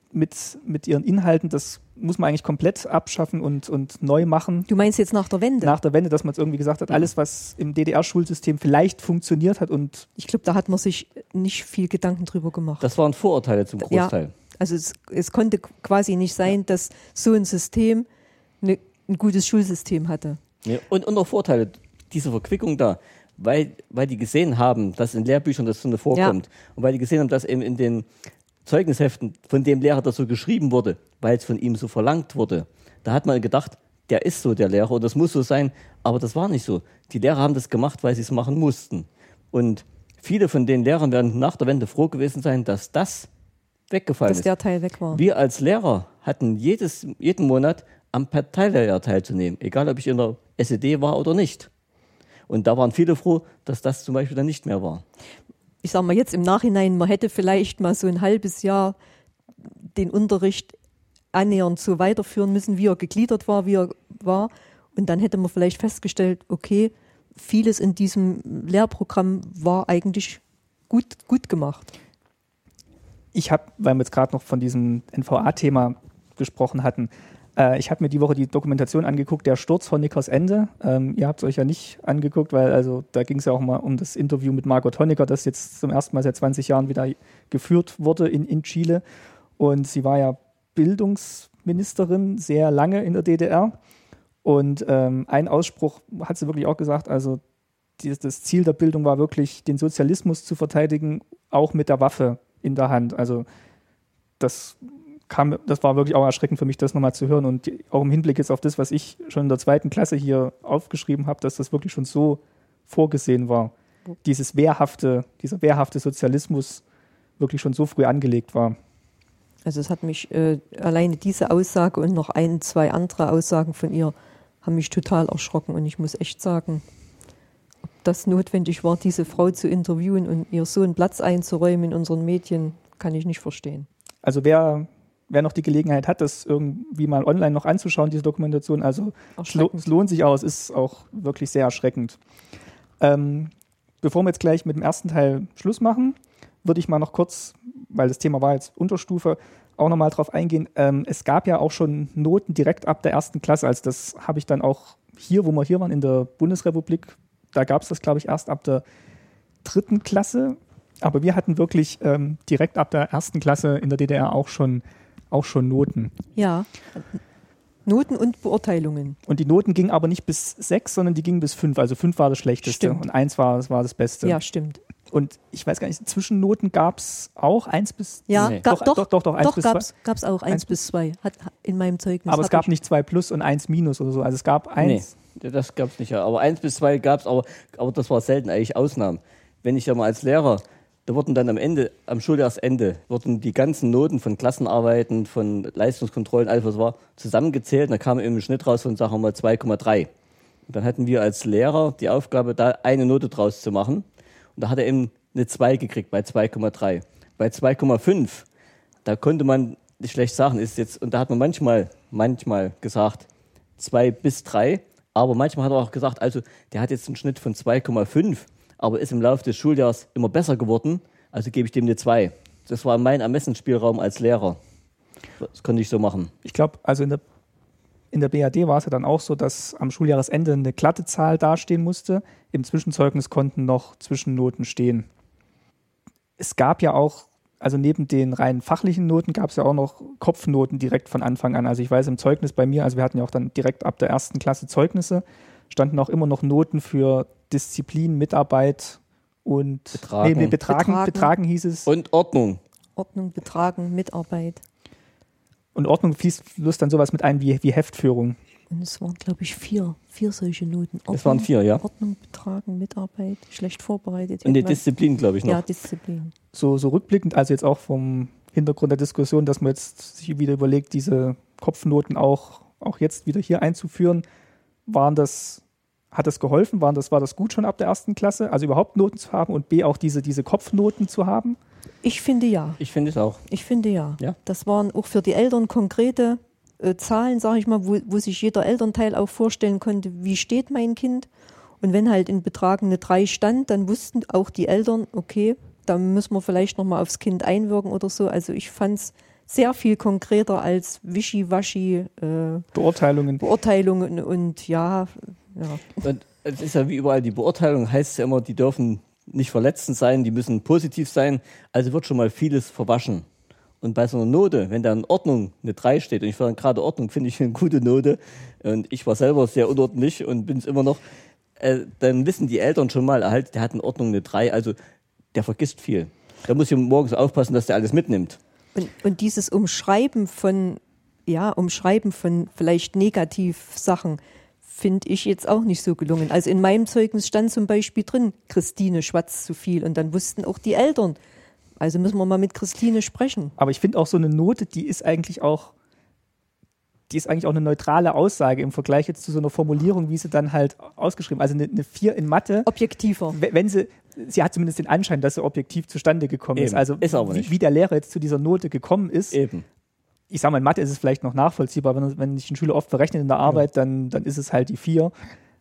[SPEAKER 1] mit, mit ihren Inhalten, das muss man eigentlich komplett abschaffen und, und neu machen.
[SPEAKER 2] Du meinst jetzt nach der Wende?
[SPEAKER 1] Nach der Wende, dass man es irgendwie gesagt hat, alles, was im D D R-Schulsystem vielleicht funktioniert hat und
[SPEAKER 2] ich glaube, da hat man sich nicht viel Gedanken drüber gemacht.
[SPEAKER 3] Das waren Vorurteile zum Großteil.
[SPEAKER 2] Ja, also es, es konnte quasi nicht sein, dass so ein System ne, ein gutes Schulsystem hatte.
[SPEAKER 3] Ja, und, und auch Vorteile, diese Verquickung da, weil, weil die gesehen haben, dass in Lehrbüchern das so vorkommt
[SPEAKER 2] Ja.
[SPEAKER 3] und weil die gesehen haben, dass eben in den Zeugnisheften von dem Lehrer das so geschrieben wurde, weil es von ihm so verlangt wurde. Da hat man gedacht, der ist so der Lehrer und das muss so sein, aber das war nicht so. Die Lehrer haben das gemacht, weil sie es machen mussten. Und viele von den Lehrern werden nach der Wende froh gewesen sein, dass das weggefallen
[SPEAKER 2] Dass
[SPEAKER 3] ist.
[SPEAKER 2] der Teil weg war.
[SPEAKER 3] Wir als Lehrer hatten jedes, jeden Monat am Parteilehrjahr teilzunehmen, egal ob ich in der S E D war oder nicht. Und da waren viele froh, dass das zum Beispiel dann nicht mehr war.
[SPEAKER 2] Ich sage mal jetzt im Nachhinein, man hätte vielleicht mal so ein halbes Jahr den Unterricht annähernd so weiterführen müssen, wie er gegliedert war, wie er war. Und dann hätte man vielleicht festgestellt, okay, vieles in diesem Lehrprogramm war eigentlich gut, gut gemacht.
[SPEAKER 1] ich habe, weil wir jetzt gerade noch von diesem N V A-Thema gesprochen hatten, äh, ich habe mir die Woche die Dokumentation angeguckt, der Sturz von Honeckers Ende. Ähm, ihr habt es euch ja nicht angeguckt, weil also da ging es ja auch mal um das Interview mit Margot Honecker, das jetzt zum ersten Mal seit zwanzig Jahren wieder geführt wurde in, in Chile. Und sie war ja Bildungsministerin sehr lange in der D D R. Und ähm, ein Ausspruch hat sie wirklich auch gesagt, also die, das Ziel der Bildung war wirklich, den Sozialismus zu verteidigen, auch mit der Waffe in der Hand. Also das kam, das war wirklich auch erschreckend für mich, das nochmal zu hören. Und die, auch im Hinblick jetzt auf das, was ich schon in der zweiten Klasse hier aufgeschrieben habe, dass das wirklich schon so vorgesehen war. Dieses wehrhafte, dieser wehrhafte Sozialismus wirklich schon so früh angelegt war.
[SPEAKER 2] Also es hat mich, äh, alleine diese Aussage und noch ein, zwei andere Aussagen von ihr haben mich total erschrocken. Und ich muss echt sagen, ob das notwendig war, diese Frau zu interviewen und ihr so einen Platz einzuräumen in unseren Medien, kann ich nicht verstehen.
[SPEAKER 1] Also wer, wer noch die Gelegenheit hat, das irgendwie mal online noch anzuschauen, diese Dokumentation, also es, lo- es lohnt sich auch, es ist auch wirklich sehr erschreckend. Ähm, bevor wir jetzt gleich mit dem ersten Teil Schluss machen, würde ich mal noch kurz, weil das Thema war jetzt Unterstufe, auch nochmal drauf eingehen. Ähm, es gab ja auch schon Noten direkt ab der ersten Klasse. Also das habe ich dann auch hier, wo wir hier waren, in der Bundesrepublik, da gab es das, glaube ich, erst ab der dritten Klasse. Aber wir hatten wirklich ähm, direkt ab der ersten Klasse in der D D R auch schon, auch schon Noten.
[SPEAKER 2] Ja, Noten und Beurteilungen.
[SPEAKER 1] Und die Noten gingen aber nicht bis sechs, sondern die gingen bis fünf. Also fünf war das Schlechteste
[SPEAKER 2] Stimmt.
[SPEAKER 1] und eins war, das war das Beste.
[SPEAKER 2] Ja, stimmt.
[SPEAKER 1] Und ich weiß gar nicht, Zwischennoten gab es auch eins bis
[SPEAKER 2] Ja,
[SPEAKER 3] Nee.
[SPEAKER 2] ga,
[SPEAKER 1] doch,
[SPEAKER 2] doch,
[SPEAKER 1] doch, doch, doch, eins
[SPEAKER 2] doch
[SPEAKER 1] bis
[SPEAKER 2] gab's,
[SPEAKER 1] zwei.
[SPEAKER 2] gab's auch eins
[SPEAKER 1] Eins
[SPEAKER 2] bis zwei. Hat in meinem Zeugnis.
[SPEAKER 1] Aber es
[SPEAKER 2] hab
[SPEAKER 1] gab
[SPEAKER 2] ich,
[SPEAKER 1] nicht zwei plus und eins minus oder so. Also es gab eins.
[SPEAKER 3] Nee, das gab es nicht. Ja. Aber eins bis zwei gab es, aber, aber das war selten, eigentlich Ausnahmen. Wenn ich ja mal als Lehrer, da wurden dann am Ende, am Schuljahresende, wurden die ganzen Noten von Klassenarbeiten, von Leistungskontrollen, alles was war, zusammengezählt. Und da kam eben ein Schnitt raus von, sagen wir mal, zwei Komma drei. Und dann hatten wir als Lehrer die Aufgabe, da eine Note draus zu machen. Und da hat er eben eine zwei gekriegt bei zwei Komma drei. Bei zwei Komma fünf, da konnte man nicht schlecht sagen, ist jetzt, und da hat man manchmal, manchmal gesagt, zwei bis drei, aber manchmal hat er auch gesagt, also der hat jetzt einen Schnitt von zwei Komma fünf, aber ist im Laufe des Schuljahres immer besser geworden, also gebe ich dem eine zwei. Das war mein Ermessensspielraum als Lehrer. Das konnte ich so machen.
[SPEAKER 1] Ich glaube, also in der, in der B R D war es ja dann auch so, dass am Schuljahresende eine glatte Zahl dastehen musste. Im Zwischenzeugnis konnten noch Zwischennoten stehen. Es gab ja auch, also neben den rein fachlichen Noten gab es ja auch noch Kopfnoten direkt von Anfang an. Also ich weiß im Zeugnis bei mir, also wir hatten ja auch dann direkt ab der ersten Klasse Zeugnisse, standen auch immer noch Noten für Disziplin, Mitarbeit und
[SPEAKER 3] Betragen.
[SPEAKER 1] Nee, nee, Betragen,
[SPEAKER 2] Betragen.
[SPEAKER 1] Betragen hieß es.
[SPEAKER 3] Und Ordnung.
[SPEAKER 2] Ordnung, Betragen, Mitarbeit.
[SPEAKER 1] Und Ordnung fließt fließt dann sowas mit ein wie, wie Heftführung.
[SPEAKER 2] Und es waren, glaube ich, vier, vier solche Noten. Ordnung,
[SPEAKER 3] Es waren vier, ja.
[SPEAKER 2] Ordnung, Betragen, Mitarbeit, schlecht vorbereitet.
[SPEAKER 3] Und die
[SPEAKER 2] irgendwas.
[SPEAKER 3] Disziplin, glaube ich, noch.
[SPEAKER 2] Ja, Disziplin.
[SPEAKER 1] So, so rückblickend, also jetzt auch vom Hintergrund der Diskussion, dass man jetzt sich wieder überlegt, diese Kopfnoten auch, auch jetzt wieder hier einzuführen, waren das, hat das geholfen? Waren das, war das gut schon ab der ersten Klasse? Also überhaupt Noten zu haben und B, auch diese, diese Kopfnoten zu haben?
[SPEAKER 2] Ich finde ja.
[SPEAKER 3] Ich finde es auch.
[SPEAKER 2] Ich finde ja.
[SPEAKER 3] Ja.
[SPEAKER 2] Das waren auch für die Eltern konkrete äh, Zahlen, sage ich mal, wo, wo sich jeder Elternteil auch vorstellen konnte, wie steht mein Kind. Und wenn halt in Betragen eine drei stand, dann wussten auch die Eltern, okay, da müssen wir vielleicht nochmal aufs Kind einwirken oder so. Also ich fand es sehr viel konkreter als Wischiwaschi äh,
[SPEAKER 1] Beurteilungen.
[SPEAKER 2] Beurteilungen und ja, ja.
[SPEAKER 3] Und es ist ja wie überall, die Beurteilung heißt ja immer, die dürfen nicht verletzend sein, die müssen positiv sein, also wird schon mal vieles verwaschen. Und bei so einer Note, wenn da in Ordnung eine drei steht, und ich fand gerade Ordnung, finde ich eine gute Note, und ich war selber sehr unordentlich und bin es immer noch, äh, dann wissen die Eltern schon mal, halt, der hat in Ordnung eine drei, also der vergisst viel. Da muss ich morgens aufpassen, dass der alles mitnimmt.
[SPEAKER 2] Und, und dieses Umschreiben von, ja, Umschreiben von vielleicht Negativsachen finde ich jetzt auch nicht so gelungen. Also in meinem Zeugnis stand zum Beispiel drin, Christine schwatzt zu viel und dann wussten auch die Eltern, also müssen wir mal mit Christine sprechen.
[SPEAKER 1] Aber ich finde auch so eine Note, die ist eigentlich auch, die ist eigentlich auch eine neutrale Aussage im Vergleich jetzt zu so einer Formulierung, wie sie dann halt ausgeschrieben, also eine, eine vier in Mathe.
[SPEAKER 2] Objektiver.
[SPEAKER 1] Wenn sie, sie hat zumindest den Anschein, dass sie objektiv zustande gekommen
[SPEAKER 3] Eben.
[SPEAKER 1] ist. Also
[SPEAKER 3] ist aber nicht.
[SPEAKER 1] Wie, wie der Lehrer jetzt zu dieser Note gekommen ist.
[SPEAKER 3] Eben.
[SPEAKER 1] Ich sage mal, in Mathe ist es vielleicht noch nachvollziehbar, wenn, wenn sich ein Schüler oft verrechnet in der Arbeit, ja. dann, dann ist es halt die vier.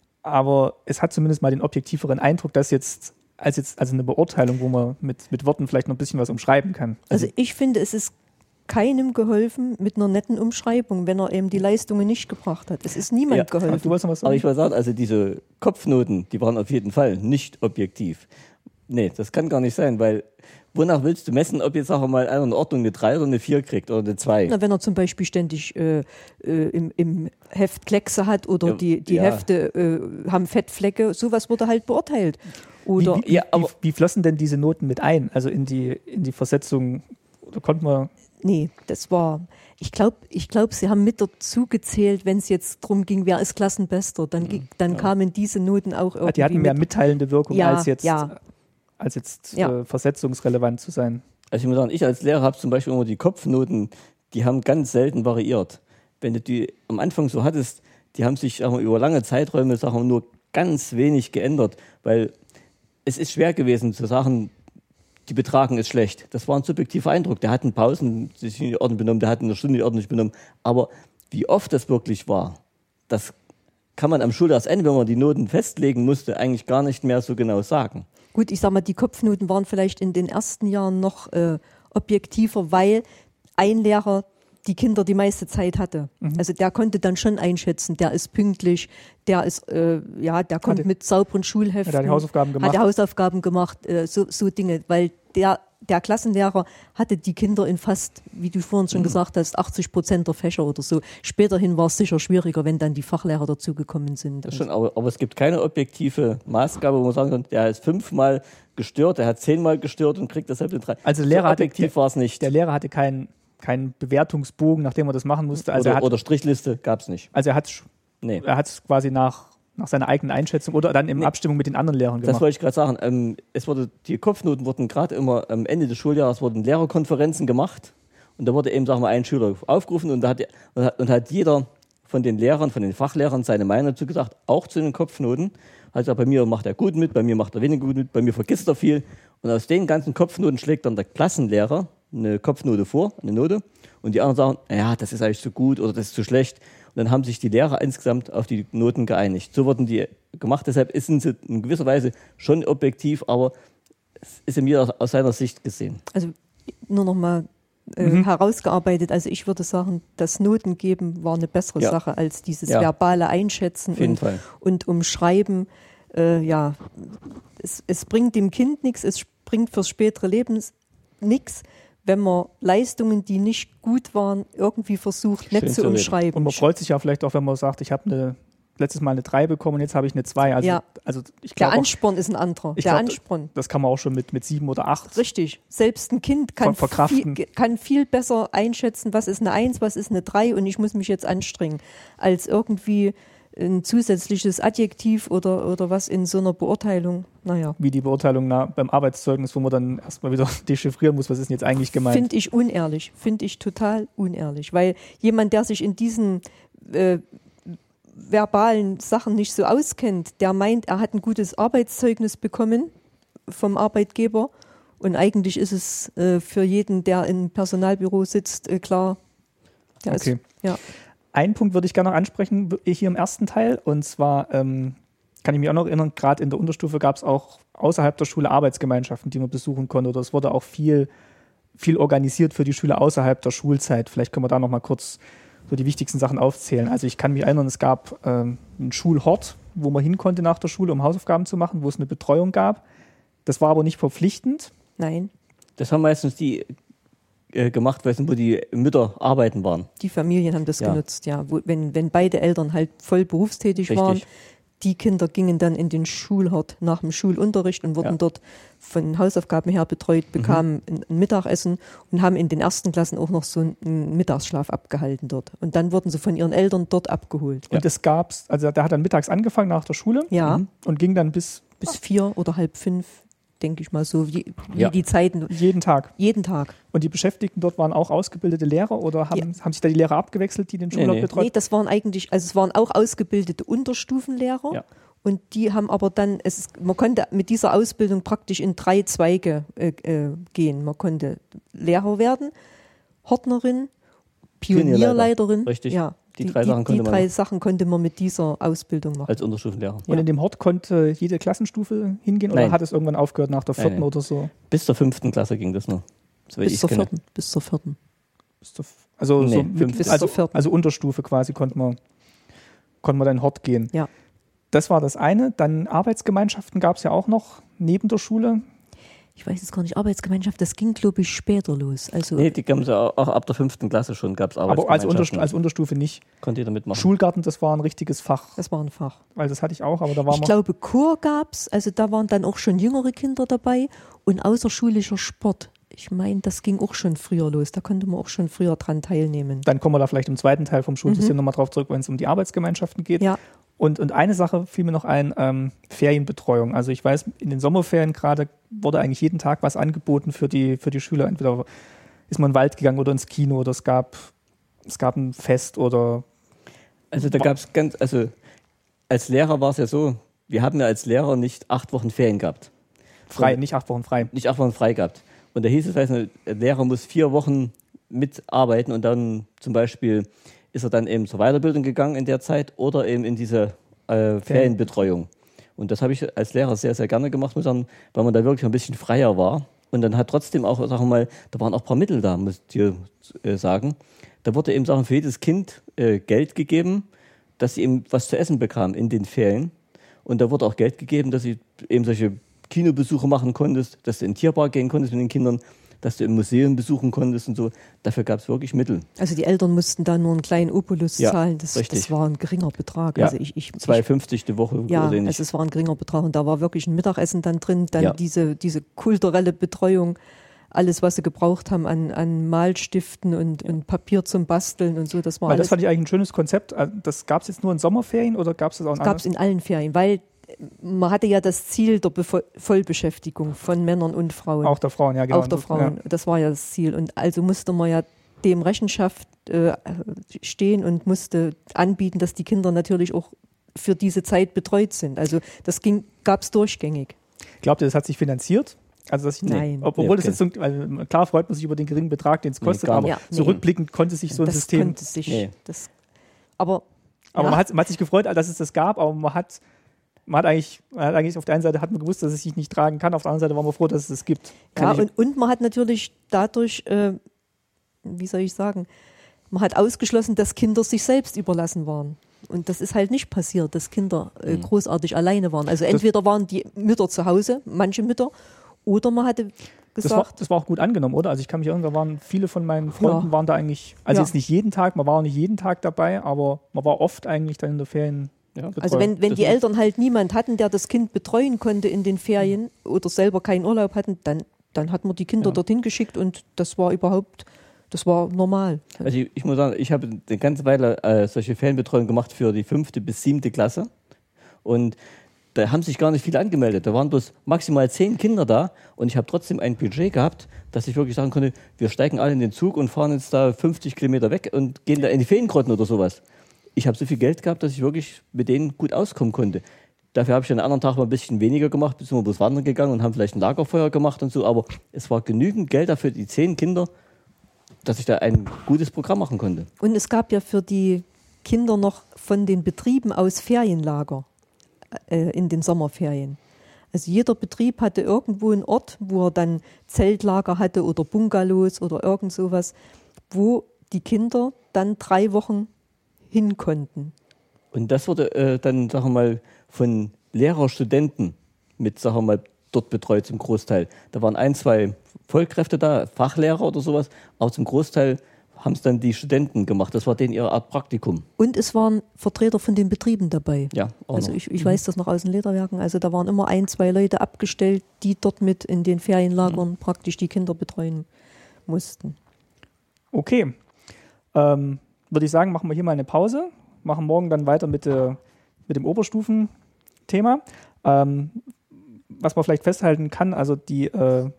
[SPEAKER 1] Aber es hat zumindest mal den objektiveren Eindruck, dass jetzt als jetzt also eine Beurteilung, wo man mit, mit Worten vielleicht noch ein bisschen was umschreiben kann.
[SPEAKER 2] Also, also ich finde, es ist keinem geholfen mit einer netten Umschreibung, wenn er eben die Leistungen nicht gebracht hat. Es ist niemand
[SPEAKER 3] ja,
[SPEAKER 2] geholfen.
[SPEAKER 1] Du wolltest noch was sagen?
[SPEAKER 3] Aber ich wollte sagen, also diese Kopfnoten, die waren auf jeden Fall nicht objektiv. Nee, das kann gar nicht sein, weil wonach willst du messen, ob jetzt, sagen wir mal, einer in Ordnung eine drei oder eine vier kriegt oder eine zwei?
[SPEAKER 2] Na, wenn er zum Beispiel ständig äh, äh, im, im Heft Kleckse hat oder ja, die, die ja. Hefte äh, haben Fettflecke, sowas wurde halt beurteilt. Oder
[SPEAKER 1] wie, wie, ja, aber wie, wie flossen denn diese Noten mit ein? Also in die, in die Versetzung, oder konnte man...
[SPEAKER 2] Nee, das war, ich glaube, ich glaub, sie haben mit dazu gezählt, wenn es jetzt darum ging, wer ist Klassenbester, dann, mhm, dann ja. kamen diese Noten auch irgendwie
[SPEAKER 1] Die hatten mehr
[SPEAKER 2] mit.
[SPEAKER 1] mitteilende Wirkung,
[SPEAKER 2] ja,
[SPEAKER 1] als jetzt,
[SPEAKER 2] ja.
[SPEAKER 1] als jetzt
[SPEAKER 2] ja.
[SPEAKER 1] äh, versetzungsrelevant zu sein.
[SPEAKER 3] Also ich muss sagen, ich als Lehrer habe zum Beispiel immer die Kopfnoten, die haben ganz selten variiert. Wenn du die am Anfang so hattest, die haben sich sagen wir, über lange Zeiträume sagen wir, nur ganz wenig geändert, weil es ist schwer gewesen zu sagen, die Betragen ist schlecht. Das war ein subjektiver Eindruck. Der hat in Pausen sich in die Ordnung benommen, der hat in der Stunde die Ordnung nicht benommen. Aber wie oft das wirklich war, das kann man am Schuljahresende, wenn man die Noten festlegen musste, eigentlich gar nicht mehr so genau sagen.
[SPEAKER 2] Gut, ich sag mal, die Kopfnoten waren vielleicht in den ersten Jahren noch äh, objektiver, weil ein Lehrer die Kinder die meiste Zeit hatte. Mhm. Also der konnte dann schon einschätzen, der ist pünktlich, der ist, äh, ja, der kommt hatte, mit sauberen Schulheften.
[SPEAKER 1] Hat er die Hausaufgaben gemacht?
[SPEAKER 2] Hat er Hausaufgaben gemacht, äh, so, so Dinge, weil der, der Klassenlehrer hatte die Kinder in fast, wie du vorhin schon mhm. gesagt hast, achtzig Prozent der Fächer oder so. Späterhin war es sicher schwieriger, wenn dann die Fachlehrer dazugekommen sind.
[SPEAKER 3] Das schon, aber, aber es gibt keine objektive Maßgabe, wo man sagen kann, der ist fünfmal gestört, der hat zehnmal gestört und kriegt deshalb den drei.
[SPEAKER 1] Also Lehrer
[SPEAKER 3] so objektiv war es nicht.
[SPEAKER 1] Der Lehrer hatte keinen keinen Bewertungsbogen, nachdem er das machen musste. Also
[SPEAKER 3] oder,
[SPEAKER 1] er hat,
[SPEAKER 3] oder Strichliste gab es nicht.
[SPEAKER 1] Also er hat es nee. quasi nach, nach seiner eigenen Einschätzung oder dann in nee. Abstimmung mit den anderen Lehrern gemacht.
[SPEAKER 3] Das wollte ich gerade sagen. Ähm, es wurde, die Kopfnoten wurden gerade immer am Ende des Schuljahres wurden Lehrerkonferenzen gemacht und da wurde eben, sagen wir, ein Schüler aufgerufen und da hat, und hat, und hat jeder von den Lehrern, von den Fachlehrern seine Meinung dazu gesagt, auch zu den Kopfnoten. Also bei mir macht er gut mit, bei mir macht er weniger gut mit, bei mir vergisst er viel. Und aus den ganzen Kopfnoten schlägt dann der Klassenlehrer eine Kopfnote vor, eine Note. Und die anderen sagen, ja, das ist eigentlich zu gut oder das ist zu schlecht. Und dann haben sich die Lehrer insgesamt auf die Noten geeinigt. So wurden die gemacht. Deshalb sind sie in gewisser Weise schon objektiv, aber es ist in mir aus seiner Sicht gesehen.
[SPEAKER 2] Also nur noch mal äh, mhm. herausgearbeitet. Also ich würde sagen, das Notengeben war eine bessere ja. Sache als dieses ja. verbale Einschätzen
[SPEAKER 3] Auf jeden
[SPEAKER 2] und,
[SPEAKER 3] Fall.
[SPEAKER 2] und Umschreiben. Äh, ja, es, es bringt dem Kind nichts, es bringt fürs spätere Leben nichts, wenn man Leistungen, die nicht gut waren, irgendwie versucht, nett zu umschreiben.
[SPEAKER 1] Und man freut sich ja vielleicht auch, wenn man sagt, ich habe eine, letztes Mal eine drei bekommen und jetzt habe ich eine zwei. Also,
[SPEAKER 2] ja.
[SPEAKER 1] also ich
[SPEAKER 2] Der Ansporn auch, ist ein anderer. Der
[SPEAKER 1] glaub,
[SPEAKER 2] Ansporn.
[SPEAKER 1] Das kann man auch schon mit, mit sieben oder acht.
[SPEAKER 2] Richtig. Selbst ein Kind kann viel, kann viel besser einschätzen, was ist eine eins, was ist eine drei und ich muss mich jetzt anstrengen, als irgendwie ein zusätzliches Adjektiv oder, oder was in so einer Beurteilung, naja.
[SPEAKER 1] Wie die Beurteilung na, beim Arbeitszeugnis, wo man dann erstmal wieder dechiffrieren muss, was ist denn jetzt eigentlich gemeint?
[SPEAKER 2] Finde ich unehrlich, finde ich total unehrlich, weil jemand, der sich in diesen äh, verbalen Sachen nicht so auskennt, der meint, er hat ein gutes Arbeitszeugnis bekommen vom Arbeitgeber und eigentlich ist es äh, für jeden, der im Personalbüro sitzt, äh, klar. Der
[SPEAKER 1] okay.
[SPEAKER 2] Ist, ja.
[SPEAKER 1] Einen Punkt würde ich gerne noch ansprechen, hier im ersten Teil. Und zwar ähm, kann ich mich auch noch erinnern, gerade in der Unterstufe gab es auch außerhalb der Schule Arbeitsgemeinschaften, die man besuchen konnte. Oder es wurde auch viel viel organisiert für die Schüler außerhalb der Schulzeit. Vielleicht können wir da noch mal kurz so die wichtigsten Sachen aufzählen. Also ich kann mich erinnern, es gab ähm, einen Schulhort, wo man hin konnte nach der Schule, um Hausaufgaben zu machen, wo es eine Betreuung gab. Das war aber nicht verpflichtend.
[SPEAKER 2] Nein.
[SPEAKER 3] Das haben meistens die äh, gemacht, weil es wo die Mütter arbeiten waren.
[SPEAKER 2] Die Familien haben das
[SPEAKER 3] Ja.
[SPEAKER 2] genutzt, ja. Wo, wenn, wenn beide Eltern halt voll berufstätig
[SPEAKER 3] Richtig.
[SPEAKER 2] waren, die Kinder gingen dann in den Schulhort nach dem Schulunterricht und wurden
[SPEAKER 3] Ja.
[SPEAKER 2] dort von Hausaufgaben her betreut, bekamen ein ein Mittagessen und haben in den ersten Klassen auch noch so einen Mittagsschlaf abgehalten dort. Und dann wurden sie von ihren Eltern dort abgeholt.
[SPEAKER 1] Und es gab's, also der hat dann mittags angefangen nach der Schule
[SPEAKER 2] Ja,
[SPEAKER 1] und ging dann bis
[SPEAKER 2] bis vier oder halb fünf, denke ich mal so, wie, wie
[SPEAKER 3] Ja.
[SPEAKER 2] die Zeiten,
[SPEAKER 1] jeden Tag.
[SPEAKER 2] jeden Tag.
[SPEAKER 1] Und die Beschäftigten dort waren auch ausgebildete Lehrer oder haben, haben sich da die Lehrer abgewechselt, die den Schulhort
[SPEAKER 3] nee.
[SPEAKER 1] betreut?
[SPEAKER 2] Nee, das waren eigentlich, also es waren auch ausgebildete Unterstufenlehrer.
[SPEAKER 3] Ja.
[SPEAKER 2] Und die haben aber dann, es ist, man konnte mit dieser Ausbildung praktisch in drei Zweige äh, äh, gehen. Man konnte Lehrer werden, Hortnerin, Pionierleiterin.
[SPEAKER 3] Richtig.
[SPEAKER 2] Ja,
[SPEAKER 3] Die drei Sachen
[SPEAKER 2] die
[SPEAKER 3] konnte man
[SPEAKER 2] drei
[SPEAKER 3] machen.
[SPEAKER 2] Sachen konnte man mit dieser Ausbildung machen.
[SPEAKER 3] Als Unterstufenlehrer.
[SPEAKER 1] Und in dem Hort konnte jede Klassenstufe hingehen oder
[SPEAKER 3] Nein.
[SPEAKER 1] hat es irgendwann aufgehört nach der
[SPEAKER 3] Nein,
[SPEAKER 1] vierten
[SPEAKER 3] nein.
[SPEAKER 1] oder so?
[SPEAKER 3] Bis zur fünften Klasse ging das nur. So wie
[SPEAKER 2] bis
[SPEAKER 3] ich's
[SPEAKER 2] zur
[SPEAKER 3] kenne.
[SPEAKER 2] vierten. Bis zur vierten.
[SPEAKER 1] Bis zur, also,
[SPEAKER 3] Nee,
[SPEAKER 1] so
[SPEAKER 3] fünf-
[SPEAKER 1] mit,
[SPEAKER 2] bis
[SPEAKER 1] also,
[SPEAKER 2] zur vierten.
[SPEAKER 1] also Unterstufe quasi konnte man, konnte man dann in den Hort gehen.
[SPEAKER 2] Ja.
[SPEAKER 1] Das war das eine. Dann Arbeitsgemeinschaften gab es ja auch noch neben der Schule.
[SPEAKER 2] Ich weiß jetzt gar nicht, Arbeitsgemeinschaft, das ging, glaube ich, später los. Also
[SPEAKER 3] Nee, die gab es ja auch ab der fünften Klasse schon, gab es
[SPEAKER 1] Aber als, Unterstu
[SPEAKER 3] Arbeitsgemeinschaften.
[SPEAKER 1] als Unterstufe nicht.
[SPEAKER 3] Konnte jeder mitmachen.
[SPEAKER 1] Schulgarten, das war ein richtiges Fach.
[SPEAKER 2] das war ein Fach.
[SPEAKER 1] Weil das hatte ich auch, aber da war
[SPEAKER 2] Ich
[SPEAKER 1] man.
[SPEAKER 2] glaube, Chor gab es, also da waren dann auch schon jüngere Kinder dabei und außerschulischer Sport. Ich meine, das ging auch schon früher los. Da konnte man auch schon früher dran teilnehmen.
[SPEAKER 1] Dann kommen wir da vielleicht im zweiten Teil vom Schulsystem nochmal drauf zurück, wenn es um die Arbeitsgemeinschaften geht.
[SPEAKER 2] Ja,
[SPEAKER 1] Und, und eine Sache fiel mir noch ein, ähm, Ferienbetreuung. Also ich weiß, in den Sommerferien gerade wurde eigentlich jeden Tag was angeboten für die, für die Schüler. Entweder ist man in den Wald gegangen oder ins Kino oder es gab, es gab ein Fest oder
[SPEAKER 3] Also da gab es ganz, also als Lehrer war es ja so, wir haben ja als Lehrer nicht acht Wochen Ferien gehabt.
[SPEAKER 1] frei,
[SPEAKER 3] Und-
[SPEAKER 1] nicht acht Wochen frei.
[SPEAKER 3] Nicht acht Wochen frei gehabt. Und da hieß es, weiß nicht, der Lehrer muss vier Wochen mitarbeiten und dann zum Beispiel ist er dann eben zur Weiterbildung gegangen in der Zeit oder eben in diese äh, Ferienbetreuung. Und das habe ich als Lehrer sehr, sehr gerne gemacht, muss ich sagen, weil man da wirklich ein bisschen freier war. Und dann hat trotzdem auch, sagen wir mal, da waren auch ein paar Mittel da, muss ich dir äh, sagen. Da wurde eben, sagen wir, für jedes Kind äh, Geld gegeben, dass sie eben was zu essen bekamen in den Ferien. Und da wurde auch Geld gegeben, dass sie eben solche Kinobesuche machen konntest, dass du in den Tierpark gehen konntest mit den Kindern, dass du im Museum besuchen konntest und so. Dafür gab es wirklich Mittel.
[SPEAKER 2] also die Eltern mussten da nur einen kleinen Obolus
[SPEAKER 3] Ja,
[SPEAKER 2] zahlen. Das,
[SPEAKER 3] richtig.
[SPEAKER 2] das war ein geringer Betrag.
[SPEAKER 3] Ja,
[SPEAKER 2] Also ich, ich,
[SPEAKER 3] zwei
[SPEAKER 2] ich,
[SPEAKER 3] fünfzig die Woche
[SPEAKER 2] ja,
[SPEAKER 3] oder nicht.
[SPEAKER 2] also es war ein geringer Betrag und da war wirklich ein Mittagessen dann drin, dann
[SPEAKER 3] Ja.
[SPEAKER 2] diese, diese kulturelle Betreuung, alles, was sie gebraucht haben an, an Malstiften und, und Papier zum Basteln und so, das war
[SPEAKER 1] Weil das
[SPEAKER 2] alles.
[SPEAKER 1] fand ich eigentlich ein schönes Konzept. Also das gab es jetzt nur in Sommerferien oder gab es das auch in
[SPEAKER 2] Das gab es in allen Ferien, weil man hatte ja das Ziel der Befo- Vollbeschäftigung von Männern und Frauen.
[SPEAKER 1] Auch der Frauen, ja genau.
[SPEAKER 2] Auch der Frauen.
[SPEAKER 1] Ja.
[SPEAKER 2] Das war ja das Ziel. Und also musste man ja dem Rechenschaft äh, stehen und musste anbieten, dass die Kinder natürlich auch für diese Zeit betreut sind. Also das ging, gab es durchgängig.
[SPEAKER 1] Glaubt ihr, das hat sich finanziert? Also dass ich,
[SPEAKER 2] Nein.
[SPEAKER 1] Obwohl
[SPEAKER 3] Nee,
[SPEAKER 1] das jetzt so, also klar freut man sich über den geringen Betrag, den es
[SPEAKER 3] Nee,
[SPEAKER 1] kostet,
[SPEAKER 3] gar
[SPEAKER 1] aber
[SPEAKER 2] nicht.
[SPEAKER 1] so
[SPEAKER 2] Ja, nee.
[SPEAKER 1] rückblickend konnte sich so ein
[SPEAKER 2] das
[SPEAKER 1] System.
[SPEAKER 2] konnte sich,
[SPEAKER 3] Nee.
[SPEAKER 2] das, aber
[SPEAKER 1] Aber
[SPEAKER 2] ja,
[SPEAKER 1] man, hat, man hat sich gefreut, dass es das gab, aber man hat, man hat eigentlich, man hat eigentlich auf der einen Seite hat man gewusst, dass es sich nicht tragen kann, auf der anderen Seite war man froh, dass es das gibt. Kann
[SPEAKER 2] ja
[SPEAKER 1] ich,
[SPEAKER 2] und, und man hat natürlich dadurch, äh, wie soll ich sagen, man hat ausgeschlossen, dass Kinder sich selbst überlassen waren. Und das ist halt nicht passiert, dass Kinder äh,
[SPEAKER 3] Mhm.
[SPEAKER 2] großartig alleine waren. Also entweder waren die Mütter zu Hause, manche Mütter, oder man hatte
[SPEAKER 1] das, war,
[SPEAKER 2] gesagt,
[SPEAKER 1] das war auch gut angenommen, oder? Also ich kann mich erinnern, da waren viele von meinen Freunden
[SPEAKER 2] Ja.
[SPEAKER 1] waren da eigentlich, also
[SPEAKER 2] Ja.
[SPEAKER 1] jetzt nicht jeden Tag, man war auch nicht jeden Tag dabei, aber man war oft eigentlich dann in der Ferien.
[SPEAKER 3] Ja.
[SPEAKER 2] also wenn, wenn
[SPEAKER 3] Das
[SPEAKER 2] die
[SPEAKER 3] ist-
[SPEAKER 2] Eltern halt niemand hatten, der das Kind betreuen konnte in den Ferien oder selber keinen Urlaub hatten, dann, dann hat man die Kinder
[SPEAKER 1] Ja.
[SPEAKER 2] dorthin geschickt und das war überhaupt, das war normal.
[SPEAKER 3] Also ich, ich muss sagen, ich habe eine ganze Weile äh, solche Ferienbetreuung gemacht für die fünfte bis siebte Klasse. Und da haben sich gar nicht viele angemeldet. Da waren bloß maximal zehn Kinder da und ich habe trotzdem ein Budget gehabt, dass ich wirklich sagen konnte, wir steigen alle in den Zug und fahren jetzt da fünfzig Kilometer weg und gehen da in die Feriengrotten oder sowas. Ich habe so viel Geld gehabt, dass ich wirklich mit denen gut auskommen konnte. Dafür habe ich dann einen anderen Tag mal ein bisschen weniger gemacht, bis wir bloß wandern gegangen und haben vielleicht ein Lagerfeuer gemacht und so. Aber es war genügend Geld dafür, die zehn Kinder, dass ich da ein gutes Programm machen konnte.
[SPEAKER 2] Und es gab ja für die Kinder noch von den Betrieben aus Ferienlager äh, in den Sommerferien. Also jeder Betrieb hatte irgendwo einen Ort, wo er dann Zeltlager hatte oder Bungalows oder irgend sowas, wo die Kinder dann drei Wochen hin konnten.
[SPEAKER 3] Und das wurde äh, dann, sagen wir mal, von Lehrer, Studenten mit, sagen wir mal, dort betreut zum Großteil. Da waren ein, zwei Vollkräfte da, Fachlehrer oder sowas, aber zum Großteil haben es dann die Studenten gemacht. Das war denen ihre Art Praktikum.
[SPEAKER 2] Und es waren Vertreter von den Betrieben dabei.
[SPEAKER 3] Ja, auch
[SPEAKER 2] also
[SPEAKER 3] noch.
[SPEAKER 2] ich, ich weiß das noch aus den Lederwerken. Also da waren immer ein, zwei Leute abgestellt, die dort mit in den Ferienlagern mhm. praktisch die Kinder betreuen mussten.
[SPEAKER 1] Okay. Ähm, würde ich sagen, machen wir hier mal eine Pause. Machen morgen dann weiter mit, äh, mit dem Oberstufenthema. Ähm, was man vielleicht festhalten kann, also die, äh,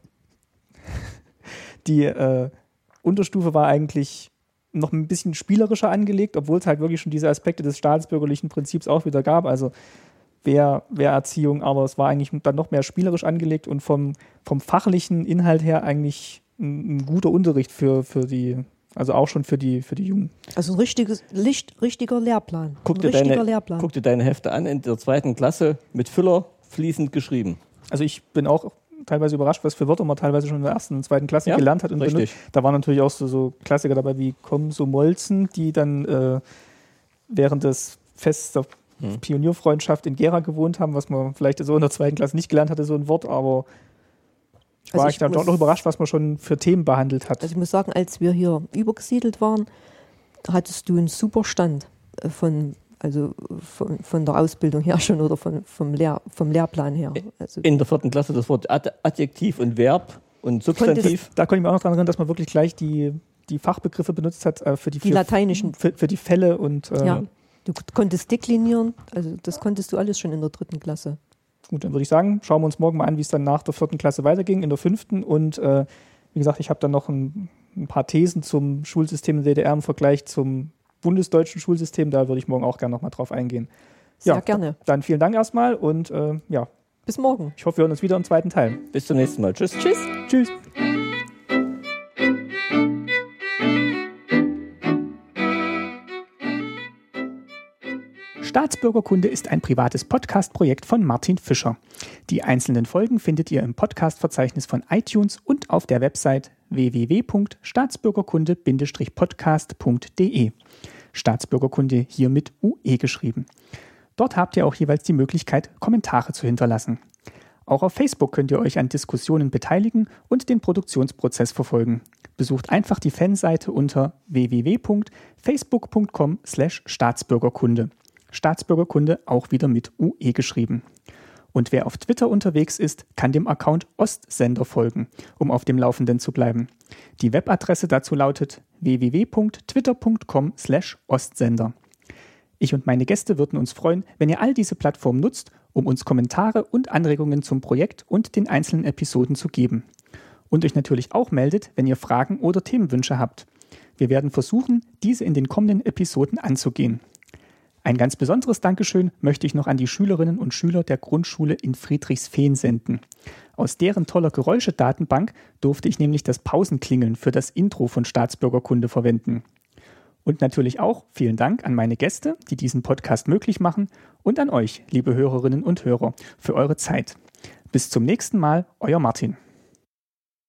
[SPEAKER 1] die äh, Unterstufe war eigentlich noch ein bisschen spielerischer angelegt, obwohl es halt wirklich schon diese Aspekte des staatsbürgerlichen Prinzips auch wieder gab. Also Wehr, Wehrerziehung, aber es war eigentlich dann noch mehr spielerisch angelegt und vom, vom fachlichen Inhalt her eigentlich ein, ein guter Unterricht für, für die, also auch schon für die, für die Jungen.
[SPEAKER 2] Also ein richtiges, Licht, richtiger Lehrplan.
[SPEAKER 3] Guck
[SPEAKER 2] ein
[SPEAKER 3] dir,
[SPEAKER 2] richtiger
[SPEAKER 3] deine,
[SPEAKER 2] Lehrplan.
[SPEAKER 3] guck dir deine Hefte an, in der zweiten Klasse mit Füller fließend geschrieben.
[SPEAKER 1] Also ich bin auch teilweise überrascht, was für Wörter man teilweise schon in der ersten und zweiten Klasse
[SPEAKER 3] ja,
[SPEAKER 1] gelernt hat. Und
[SPEAKER 3] richtig.
[SPEAKER 1] benutzt. Da waren natürlich auch so, so Klassiker dabei wie Komm so Molzen, die dann äh, während des Fests der hm. Pionierfreundschaft in Gera gewohnt haben, was man vielleicht so in der zweiten Klasse nicht gelernt hatte, so ein Wort, aber also war ich, ich dann doch noch überrascht, was man schon für Themen behandelt hat.
[SPEAKER 2] Also ich muss sagen, als wir hier übergesiedelt waren, hattest du einen super Stand von Also von, von der Ausbildung her schon oder von, vom, Lehr, vom Lehrplan her. Also
[SPEAKER 3] in der vierten Klasse das Wort Adjektiv und Verb und Substantiv.
[SPEAKER 1] Das, da konnte ich mich auch noch daran erinnern, dass man wirklich gleich die, die Fachbegriffe benutzt hat äh, für die,
[SPEAKER 2] die
[SPEAKER 1] für,
[SPEAKER 2] lateinischen.
[SPEAKER 1] Für, für die Fälle. Und, äh,
[SPEAKER 2] ja, du konntest deklinieren, also das konntest du alles schon in der dritten Klasse.
[SPEAKER 1] Gut, dann würde ich sagen, schauen wir uns morgen mal an, wie es dann nach der vierten Klasse weiterging, in der fünften. Und äh, wie gesagt, ich habe dann noch ein, ein paar Thesen zum Schulsystem in der D D R im Vergleich zum bundesdeutschen Schulsystem, da würde ich morgen auch gerne nochmal drauf eingehen.
[SPEAKER 2] Sehr
[SPEAKER 1] ja,
[SPEAKER 2] gerne.
[SPEAKER 1] Dann vielen Dank erstmal und äh, ja.
[SPEAKER 2] Bis morgen.
[SPEAKER 1] Ich hoffe, wir hören uns wieder im zweiten Teil.
[SPEAKER 3] Bis zum nächsten Mal. Tschüss.
[SPEAKER 2] Tschüss.
[SPEAKER 1] Tschüss. Staatsbürgerkunde ist ein privates Podcast-Projekt von Martin Fischer. Die einzelnen Folgen findet ihr im Podcast-Verzeichnis von iTunes und auf der Website w w w punkt staatsbürgerkunde Bindestrich podcast punkt d e. Staatsbürgerkunde hier mit U E geschrieben. Dort habt ihr auch jeweils die Möglichkeit, Kommentare zu hinterlassen. Auch auf Facebook könnt ihr euch an Diskussionen beteiligen und den Produktionsprozess verfolgen. Besucht einfach die Fanseite unter w w w punkt facebook punkt com slash staatsbürgerkunde. Staatsbürgerkunde auch wieder mit U E geschrieben. Und wer auf Twitter unterwegs ist, kann dem Account Ostsender folgen, um auf dem Laufenden zu bleiben. Die Webadresse dazu lautet w w w punkt twitter punkt com slash ostsender. Ich und meine Gäste würden uns freuen, wenn ihr all diese Plattformen nutzt, um uns Kommentare und Anregungen zum Projekt und den einzelnen Episoden zu geben. Und euch natürlich auch meldet, wenn ihr Fragen oder Themenwünsche habt. Wir werden versuchen, diese in den kommenden Episoden anzugehen. Ein ganz besonderes Dankeschön möchte ich noch an die Schülerinnen und Schüler der Grundschule in Friedrichsfehn senden. Aus deren toller Geräuschedatenbank durfte ich nämlich das Pausenklingeln für das Intro von Staatsbürgerkunde verwenden. Und natürlich auch vielen Dank an meine Gäste, die diesen Podcast möglich machen, und an euch, liebe Hörerinnen und Hörer, für eure Zeit. Bis zum nächsten Mal, euer Martin.